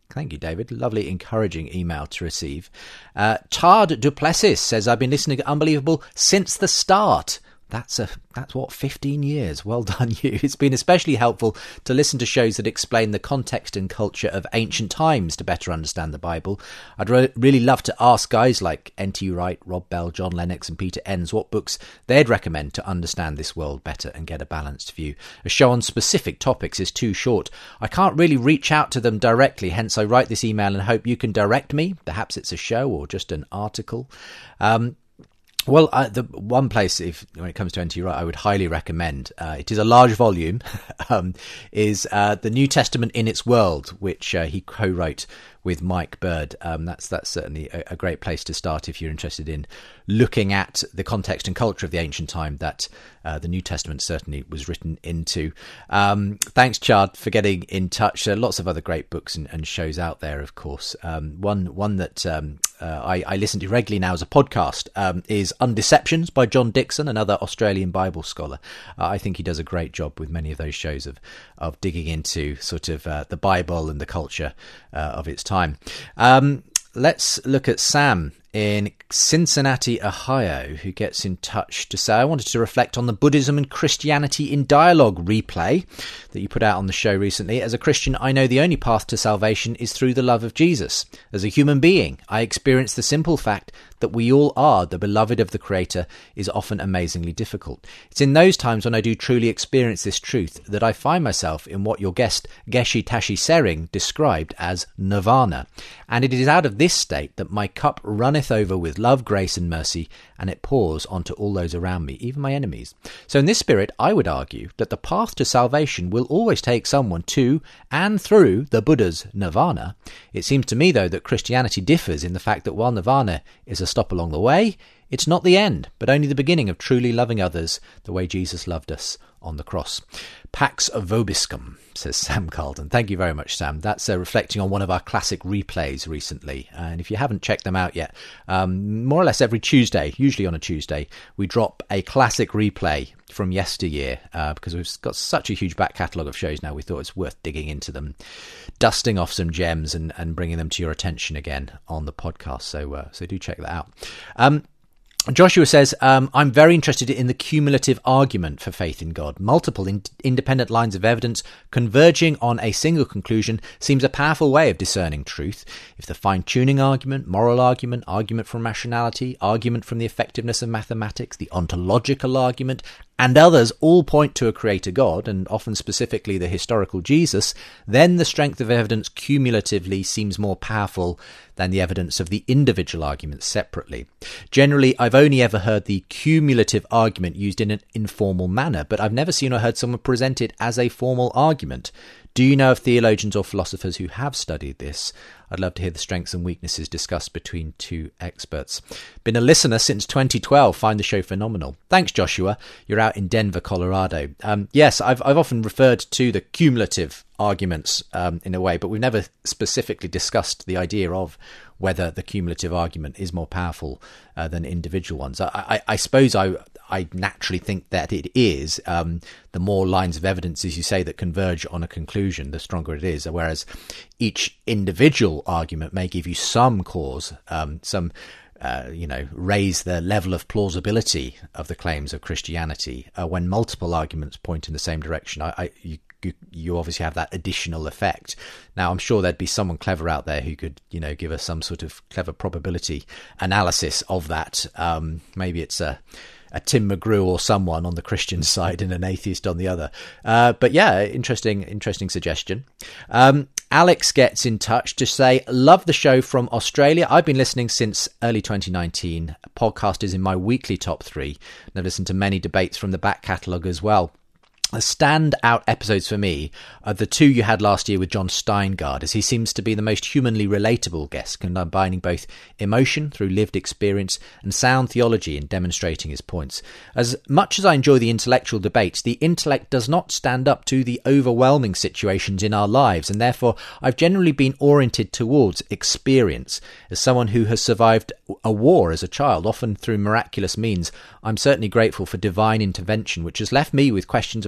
Thank you, David. Lovely, encouraging email to receive. Uh, Tard Duplessis says, I've been listening to Unbelievable since the start. That's a that's what fifteen years. Well done, you. It's been especially helpful to listen to shows that explain the context and culture of ancient times to better understand the Bible. I'd re- really love to ask guys like N T Wright, Rob Bell, John Lennox and Peter Enns what books they'd recommend to understand this world better and get a balanced view. A show on specific topics is too short. I can't really reach out to them directly, hence I write this email and hope you can direct me. Perhaps it's a show or just an article. Um, Well, uh, the one place, if when it comes to N T Wright, I would highly recommend, uh, it is a large volume, um, is uh, The New Testament in Its World, which uh, he co-wrote with Mike Bird. Um, that's that's certainly a, a great place to start if you're interested in looking at the context and culture of the ancient time that uh, the New Testament certainly was written into. Um, thanks, Chad, for getting in touch. There are lots of other great books and, and shows out there, of course. Um, one one that um, uh, I, I listen to regularly now as a podcast um, is Undeceptions by John Dixon, another Australian Bible scholar. Uh, I think he does a great job with many of those shows of of digging into sort of uh, the Bible and the culture uh, of its time. Um, let's look at Sam in Cincinnati, Ohio, who gets in touch to say, I wanted to reflect on the Buddhism and Christianity in Dialogue replay that you put out on the show recently. As a Christian, I know the only path to salvation is through the love of Jesus. As a human being, I experience the simple fact that we all are the beloved of the Creator is often amazingly difficult. It's in those times when I do truly experience this truth that I find myself in what your guest Geshe Tashi Sering described as nirvana. And it is out of this state that my cup runneth over with love, grace and mercy, and it pours onto all those around me, even my enemies. So in this spirit, I would argue that the path to salvation will always take someone to and through the Buddha's nirvana. It seems to me, though, that Christianity differs in the fact that while nirvana is a stop along the way, it's not the end, but only the beginning of truly loving others the way Jesus loved us on the cross. Pax Vobiscum, says Sam Carlton. Thank you very much, Sam. That's uh, reflecting on one of our classic replays recently. And if you haven't checked them out yet, um, more or less every Tuesday, usually on a Tuesday, we drop a classic replay from yesteryear uh, because we've got such a huge back catalogue of shows now. We thought it's worth digging into them, dusting off some gems and, and bringing them to your attention again on the podcast. So, uh, so do check that out. Um, Joshua says, um, I'm very interested in the cumulative argument for faith in God. Multiple in- independent lines of evidence converging on a single conclusion seems a powerful way of discerning truth. If the fine-tuning argument, moral argument, argument from rationality, argument from the effectiveness of mathematics, the ontological argument, and others all point to a creator God, and often specifically the historical Jesus, then the strength of evidence cumulatively seems more powerful than the evidence of the individual arguments separately. Generally, I've only ever heard the cumulative argument used in an informal manner, but I've never seen or heard someone present it as a formal argument. Do you know of theologians or philosophers who have studied this? I'd love to hear the strengths and weaknesses discussed between two experts. Been a listener since twenty twelve. Find the show phenomenal. Thanks, Joshua. You're out in Denver, Colorado. Um, yes, I've I've often referred to the cumulative arguments um, in a way, but we've never specifically discussed the idea of whether the cumulative argument is more powerful uh, than individual ones. I, I, I suppose I I naturally think that it is. Um, the more lines of evidence, as you say, that converge on a conclusion, the stronger it is. Whereas each individual argument may give you some cause, um, some, uh, you know, raise the level of plausibility of the claims of Christianity. Uh, when multiple arguments point in the same direction, I, I you, you, you obviously have that additional effect. Now, I'm sure there'd be someone clever out there who could, you know, give us some sort of clever probability analysis of that. Um, maybe it's a a Tim McGrew or someone on the Christian side and an atheist on the other. Uh, but yeah, interesting, interesting suggestion. Um, Alex gets in touch to say, love the show from Australia. I've been listening since early twenty nineteen. Podcast is in my weekly top three. And I've listened to many debates from the back catalogue as well. The standout episodes for me are the two you had last year with John Steingard, as he seems to be the most humanly relatable guest, combining both emotion through lived experience and sound theology in demonstrating his points. As much as I enjoy the intellectual debates, the intellect does not stand up to the overwhelming situations in our lives, and therefore I've generally been oriented towards experience. As someone who has survived a war as a child, often through miraculous means, I'm certainly grateful for divine intervention, which has left me with questions about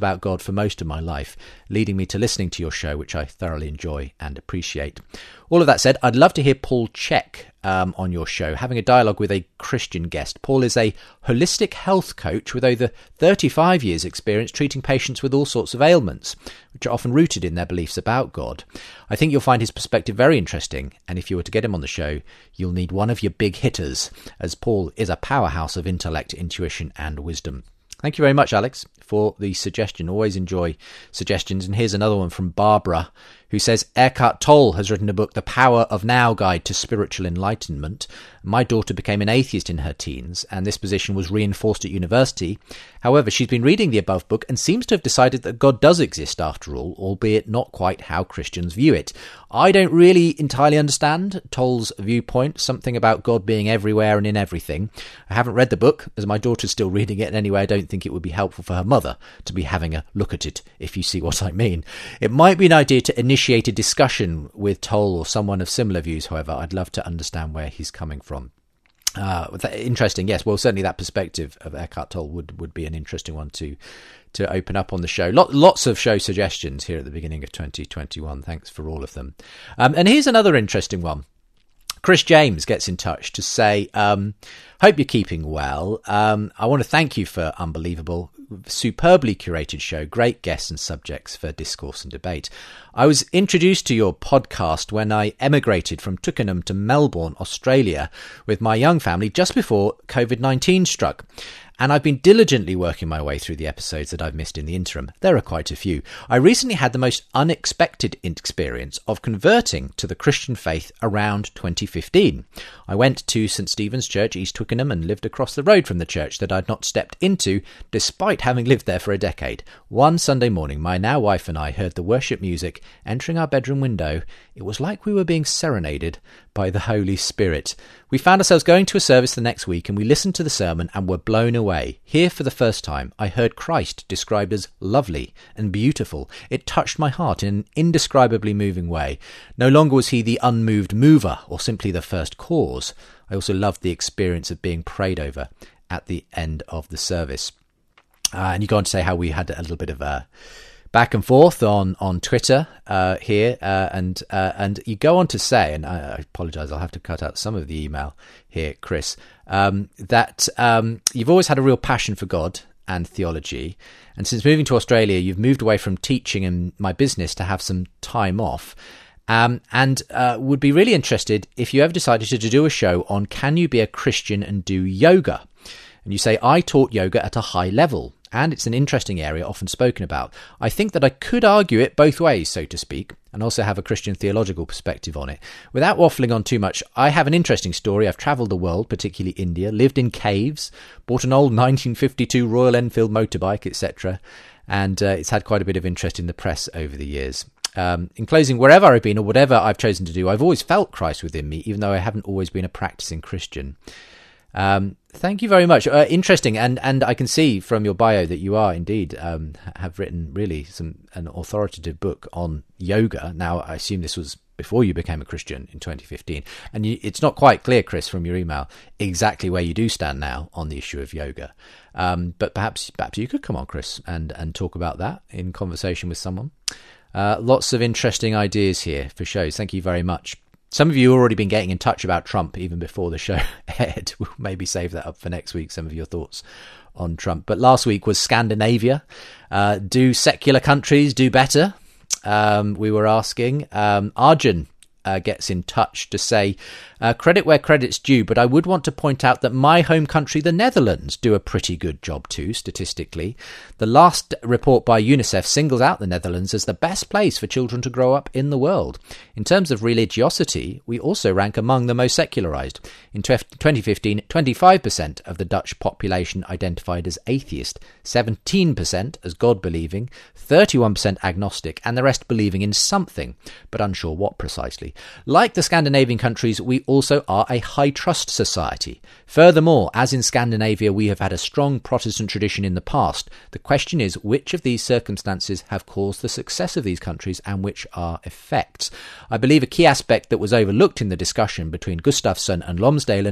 about God for most of my life, leading me to listening to your show, which I thoroughly enjoy and appreciate. All of that said, I'd love to hear Paul Chek um, on your show, having a dialogue with a Christian guest. Paul is a holistic health coach with over thirty-five years experience treating patients with all sorts of ailments, which are often rooted in their beliefs about God. I think you'll find his perspective very interesting, and if you were to get him on the show, you'll need one of your big hitters, as Paul is a powerhouse of intellect, intuition and wisdom. Thank you very much, Alex, for the suggestion. Always enjoy suggestions. And here's another one from Barbara, who says, Eckhart Tolle has written a book, The Power of Now Guide to Spiritual Enlightenment. My daughter became an atheist in her teens, and this position was reinforced at university. However, she's been reading the above book and seems to have decided that God does exist after all, albeit not quite how Christians view it. I don't really entirely understand Tolle's viewpoint, something about God being everywhere and in everything. I haven't read the book, as my daughter's still reading it, and anyway, I don't think it would be helpful for her mother to be having a look at it, if you see what I mean. It might be an idea to initiate a discussion with Tolle or someone of similar views, however. I'd love to understand where he's coming from. Uh, interesting, yes. Well, certainly that perspective of Eckhart Tolle would, would be an interesting one to to open up on the show. Lot, lots of show suggestions here at the beginning of twenty twenty-one. Thanks for all of them. Um, and here's another interesting one. Chris James gets in touch to say, um, hope you're keeping well. Um, I want to thank you for Unbelievable, superbly curated show, great guests and subjects for discourse and debate. I was introduced to your podcast when I emigrated from Twickenham to Melbourne, Australia, with my young family just before covid nineteen struck. And I've been diligently working my way through the episodes that I've missed in the interim. There are quite a few. I recently had the most unexpected experience of converting to the Christian faith around twenty fifteen. I went to St Stephen's Church, East Twickenham, and lived across the road from the church that I'd not stepped into, despite having lived there for a decade. One Sunday morning, my now wife and I heard the worship music entering our bedroom window. It was like we were being serenaded by the Holy Spirit. We found ourselves going to a service the next week, and we listened to the sermon and were blown away. Here, for the first time, I heard Christ described as lovely and beautiful. It touched my heart in an indescribably moving way. No longer was he the unmoved mover or simply the first cause. I also loved the experience of being prayed over at the end of the service. Uh, and you go on to say how we had a little bit of a back and forth on on Twitter uh, here, uh, and uh, and you go on to say, and I, I apologise, I'll have to cut out some of the email here, Chris, um, that um, you've always had a real passion for God and theology, and since moving to Australia, you've moved away from teaching and my business to have some time off, um, and uh, would be really interested if you ever decided to, to do a show on can you be a Christian and do yoga? And you say, I taught yoga at a high level, and it's an interesting area often spoken about. I think that I could argue it both ways, so to speak, and also have a Christian theological perspective on it. Without waffling on too much, I have an interesting story. I've travelled the world, particularly India, lived in caves, bought an old nineteen fifty-two Royal Enfield motorbike, et cetera, and uh, it's had quite a bit of interest in the press over the years. Um, in closing, wherever I've been or whatever I've chosen to do, I've always felt Christ within me, even though I haven't always been a practicing Christian. Um, thank you very much. Uh, interesting, and and I can see from your bio that you are indeed um, have written really some an authoritative book on yoga. Now, I assume this was before you became a Christian in twenty fifteen, and you, it's not quite clear, Chris, from your email exactly where you do stand now on the issue of yoga. Um, but perhaps perhaps you could come on, Chris, and and talk about that in conversation with someone. Uh, lots of interesting ideas here for shows. Thank you very much. Some of you have already been getting in touch about Trump even before the show aired. We'll maybe save that up for next week, some of your thoughts on Trump. But last week was Scandinavia. Uh, do secular countries do better? Um, we were asking. Um, Arjun uh, gets in touch to say, uh, credit where credit's due, but I would want to point out that my home country, the Netherlands, do a pretty good job too, statistically. The last report by UNICEF singles out the Netherlands as the best place for children to grow up in the world. In terms of religiosity, we also rank among the most secularised. In twenty fifteen, twenty-five percent of the Dutch population identified as atheist, seventeen percent as God-believing, thirty-one percent agnostic, and the rest believing in something, but unsure what precisely. Like the Scandinavian countries, we also are a high-trust society. Furthermore, as in Scandinavia, we have had a strong Protestant tradition in the past. The question is, which of these circumstances have caused the success of these countries and which are effects? I believe a key aspect that was overlooked in the discussion between Gustafsson and Lomsdalen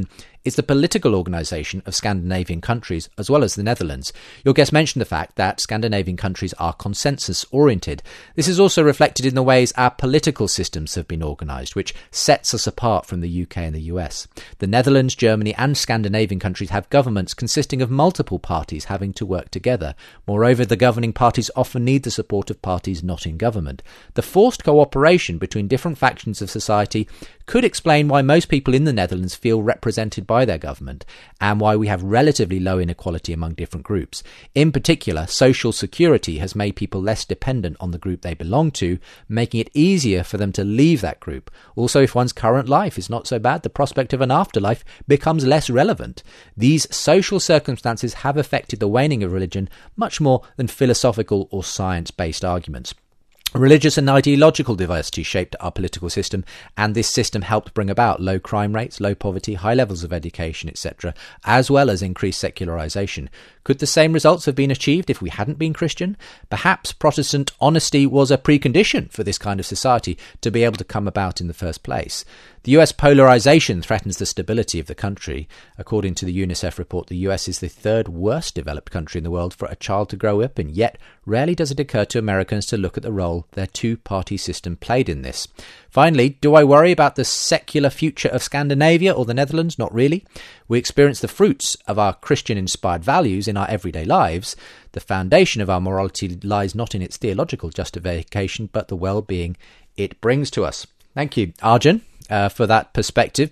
is the political organisation of Scandinavian countries as well as the Netherlands. Your guest mentioned the fact that Scandinavian countries are consensus-oriented. This is also reflected in the ways our political systems have been organised, which sets us apart from the U K and the U S. The Netherlands, Germany and Scandinavian countries have governments consisting of multiple parties having to work together. Moreover, the governing parties often need the support of parties not in government. The forced cooperation between different factions of society could explain why most people in the Netherlands feel represented by their government and why we have relatively low inequality among different groups. In particular, social security has made people less dependent on the group they belong to, making it easier for them to leave that group. Also, if one's current life is not so bad, the prospect of an afterlife becomes less relevant. These social circumstances have affected the waning of religion much more than philosophical or science-based arguments. Religious and ideological diversity shaped our political system, and this system helped bring about low crime rates, low poverty, high levels of education, et cetera, as well as increased secularisation. Could the same results have been achieved if we hadn't been Christian? Perhaps Protestant honesty was a precondition for this kind of society to be able to come about in the first place. The U S polarisation threatens the stability of the country. According to the UNICEF report, the U S is the third worst developed country in the world for a child to grow up in, yet rarely does it occur to Americans to look at the role their two-party system played in this. Finally, do I worry about the secular future of Scandinavia or the Netherlands? Not really. We experience the fruits of our Christian-inspired values in our everyday lives. The foundation of our morality lies not in its theological justification, but the well-being it brings to us. Thank you, Arjun, uh, for that perspective.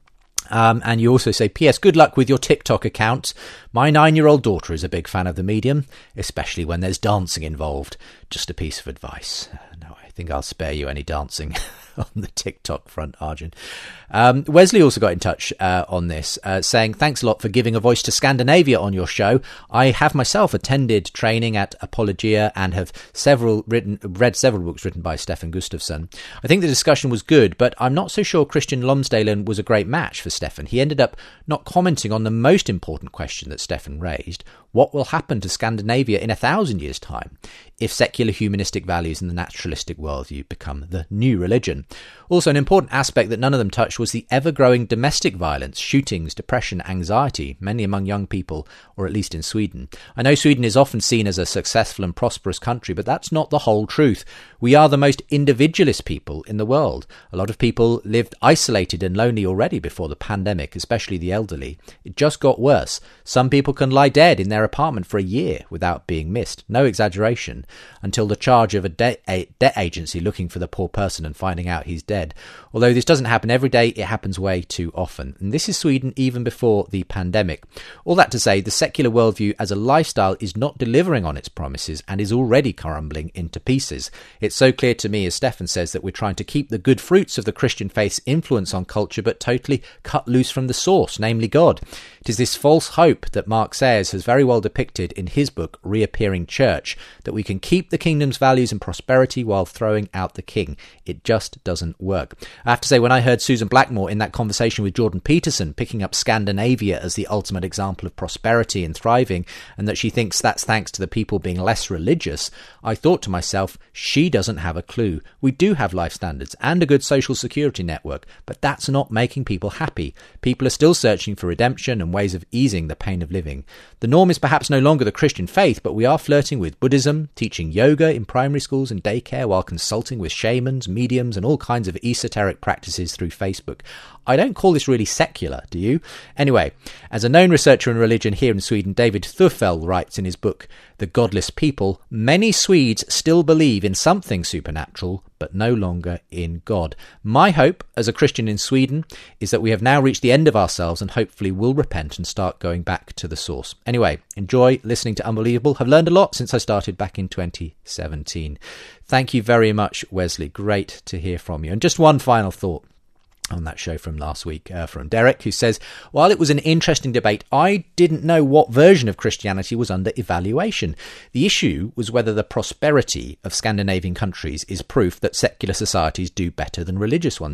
Um, and you also say, P S, good luck with your TikTok account. My nine-year-old daughter is a big fan of the medium, especially when there's dancing involved. Just a piece of advice. Uh, no, I think I'll spare you any dancing on the TikTok front, Arjun. Um, Wesley also got in touch uh, on this, uh, saying, thanks a lot for giving a voice to Scandinavia on your show. I have myself attended training at Apologia and have several written, read several books written by Stefan Gustafsson. I think the discussion was good, but I'm not so sure Christian Lomsdalen was a great match for Stefan. He ended up not commenting on the most important question that Stefan raised. What will happen to Scandinavia in a thousand years' time if secular humanistic values and the naturalistic worldview become the new religion? Also, an important aspect that none of them touched was the ever-growing domestic violence, shootings, depression, anxiety, mainly among young people, or at least in Sweden. I know Sweden is often seen as a successful and prosperous country, but that's not the whole truth. We are the most individualist people in the world. A lot of people lived isolated and lonely already before the pandemic, especially the elderly. It just got worse. Some people can lie dead in their apartment for a year without being missed. No exaggeration. Until the charge of a debt a debt agency looking for the poor person and finding out he's dead. Although this doesn't happen every day, it happens way too often. And this is Sweden even before the pandemic. All that to say, the secular worldview as a lifestyle is not delivering on its promises and is already crumbling into pieces. It's so clear to me, as Stefan says, that we're trying to keep the good fruits of the Christian faith's influence on culture, but totally cut loose from the source, namely God. It is this false hope that Mark Sayers has very well depicted in his book, Reappearing Church, that we can keep the kingdom's values and prosperity while throwing out the king. It just doesn't work. I have to say, when I heard Susan Blackmore in that conversation with Jordan Peterson picking up Scandinavia as the ultimate example of prosperity and thriving, and that she thinks that's thanks to the people being less religious, I thought to myself, she doesn't have a clue. We do have life standards and a good social security network, but that's not making people happy. People are still searching for redemption and ways of easing the pain of living. The norm is perhaps no longer the Christian faith, but we are flirting with Buddhism, teaching yoga in primary schools and daycare while consulting with shamans, mediums, and all kinds of esoteric practices through Facebook. I don't call this really secular, do you? Anyway, as a known researcher in religion here in Sweden, David Thuffel writes in his book, The Godless People, many Swedes still believe in something supernatural, but no longer in God. My hope as a Christian in Sweden is that we have now reached the end of ourselves and hopefully will repent and start going back to the source. Anyway, enjoy listening to Unbelievable. Have learned a lot since I started back in twenty seventeen. Thank you very much, Wesley. Great to hear from you. And just one final thought on that show from last week uh, from Derek, who says, while it was an interesting debate, I didn't know what version of Christianity was under evaluation. The issue was whether the prosperity of Scandinavian countries is proof that secular societies do better than religious ones.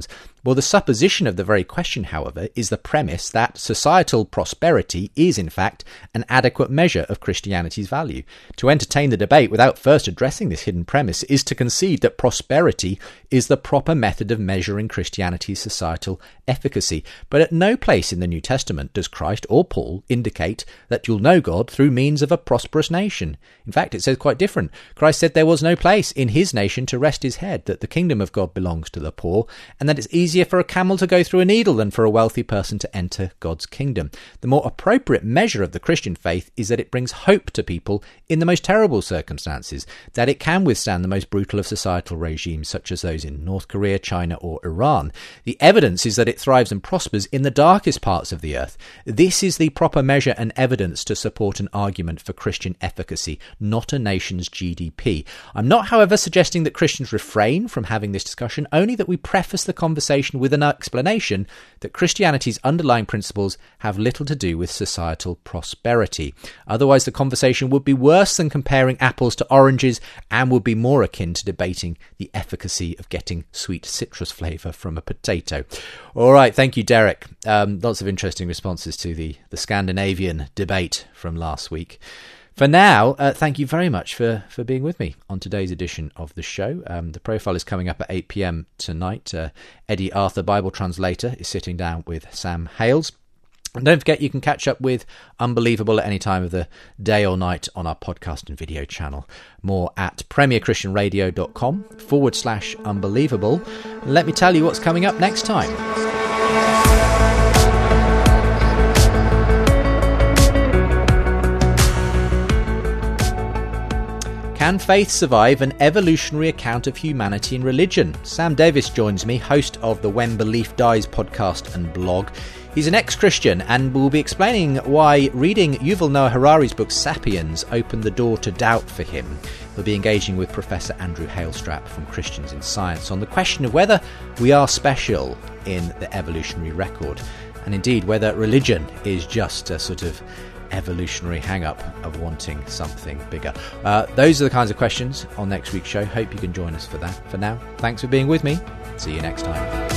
Well, the supposition of the very question, however, is the premise that societal prosperity is, in fact, an adequate measure of Christianity's value. To entertain the debate without first addressing this hidden premise is to concede that prosperity is the proper method of measuring Christianity's societal efficacy. But at no place in the New Testament does Christ or Paul indicate that you'll know God through means of a prosperous nation. In fact, it says quite different. Christ said there was no place in his nation to rest his head, that the kingdom of God belongs to the poor, and that it's easier for a camel to go through a needle than for a wealthy person to enter God's kingdom. The more appropriate measure of the Christian faith is that it brings hope to people in the most terrible circumstances, that it can withstand the most brutal of societal regimes such as those in North Korea, China or Iran. The evidence is that it thrives and prospers in the darkest parts of the earth. This is the proper measure and evidence to support an argument for Christian efficacy, not a nation's G D P. I'm not, however, suggesting that Christians refrain from having this discussion, only that we preface the conversation with an explanation that Christianity's underlying principles have little to do with societal prosperity. Otherwise, the conversation would be worse than comparing apples to oranges and would be more akin to debating the efficacy of getting sweet citrus flavour from a potato. All right, thank you, Derek. Um, lots of interesting responses to the, the Scandinavian debate from last week. For now, uh, thank you very much for, for being with me on today's edition of the show. Um, the profile is coming up at eight p.m. tonight. Uh, Eddie Arthur, Bible translator, is sitting down with Sam Hales. And don't forget, you can catch up with Unbelievable at any time of the day or night on our podcast and video channel. More at premierchristianradio.com forward slash unbelievable. And let me tell you what's coming up next time. Can faith survive an evolutionary account of humanity and religion? Sam Davis joins me, host of the When Belief Dies podcast and blog. He's an ex-Christian and will be explaining why reading Yuval Noah Harari's book Sapiens opened the door to doubt for him. He'll be engaging with Professor Andrew Hailstrap from Christians in Science on the question of whether we are special in the evolutionary record, and indeed whether religion is just a sort of evolutionary hang-up of wanting something bigger. Uh, those are the kinds of questions on next week's show. Hope you can join us for that. For now, thanks for being with me. See you next time.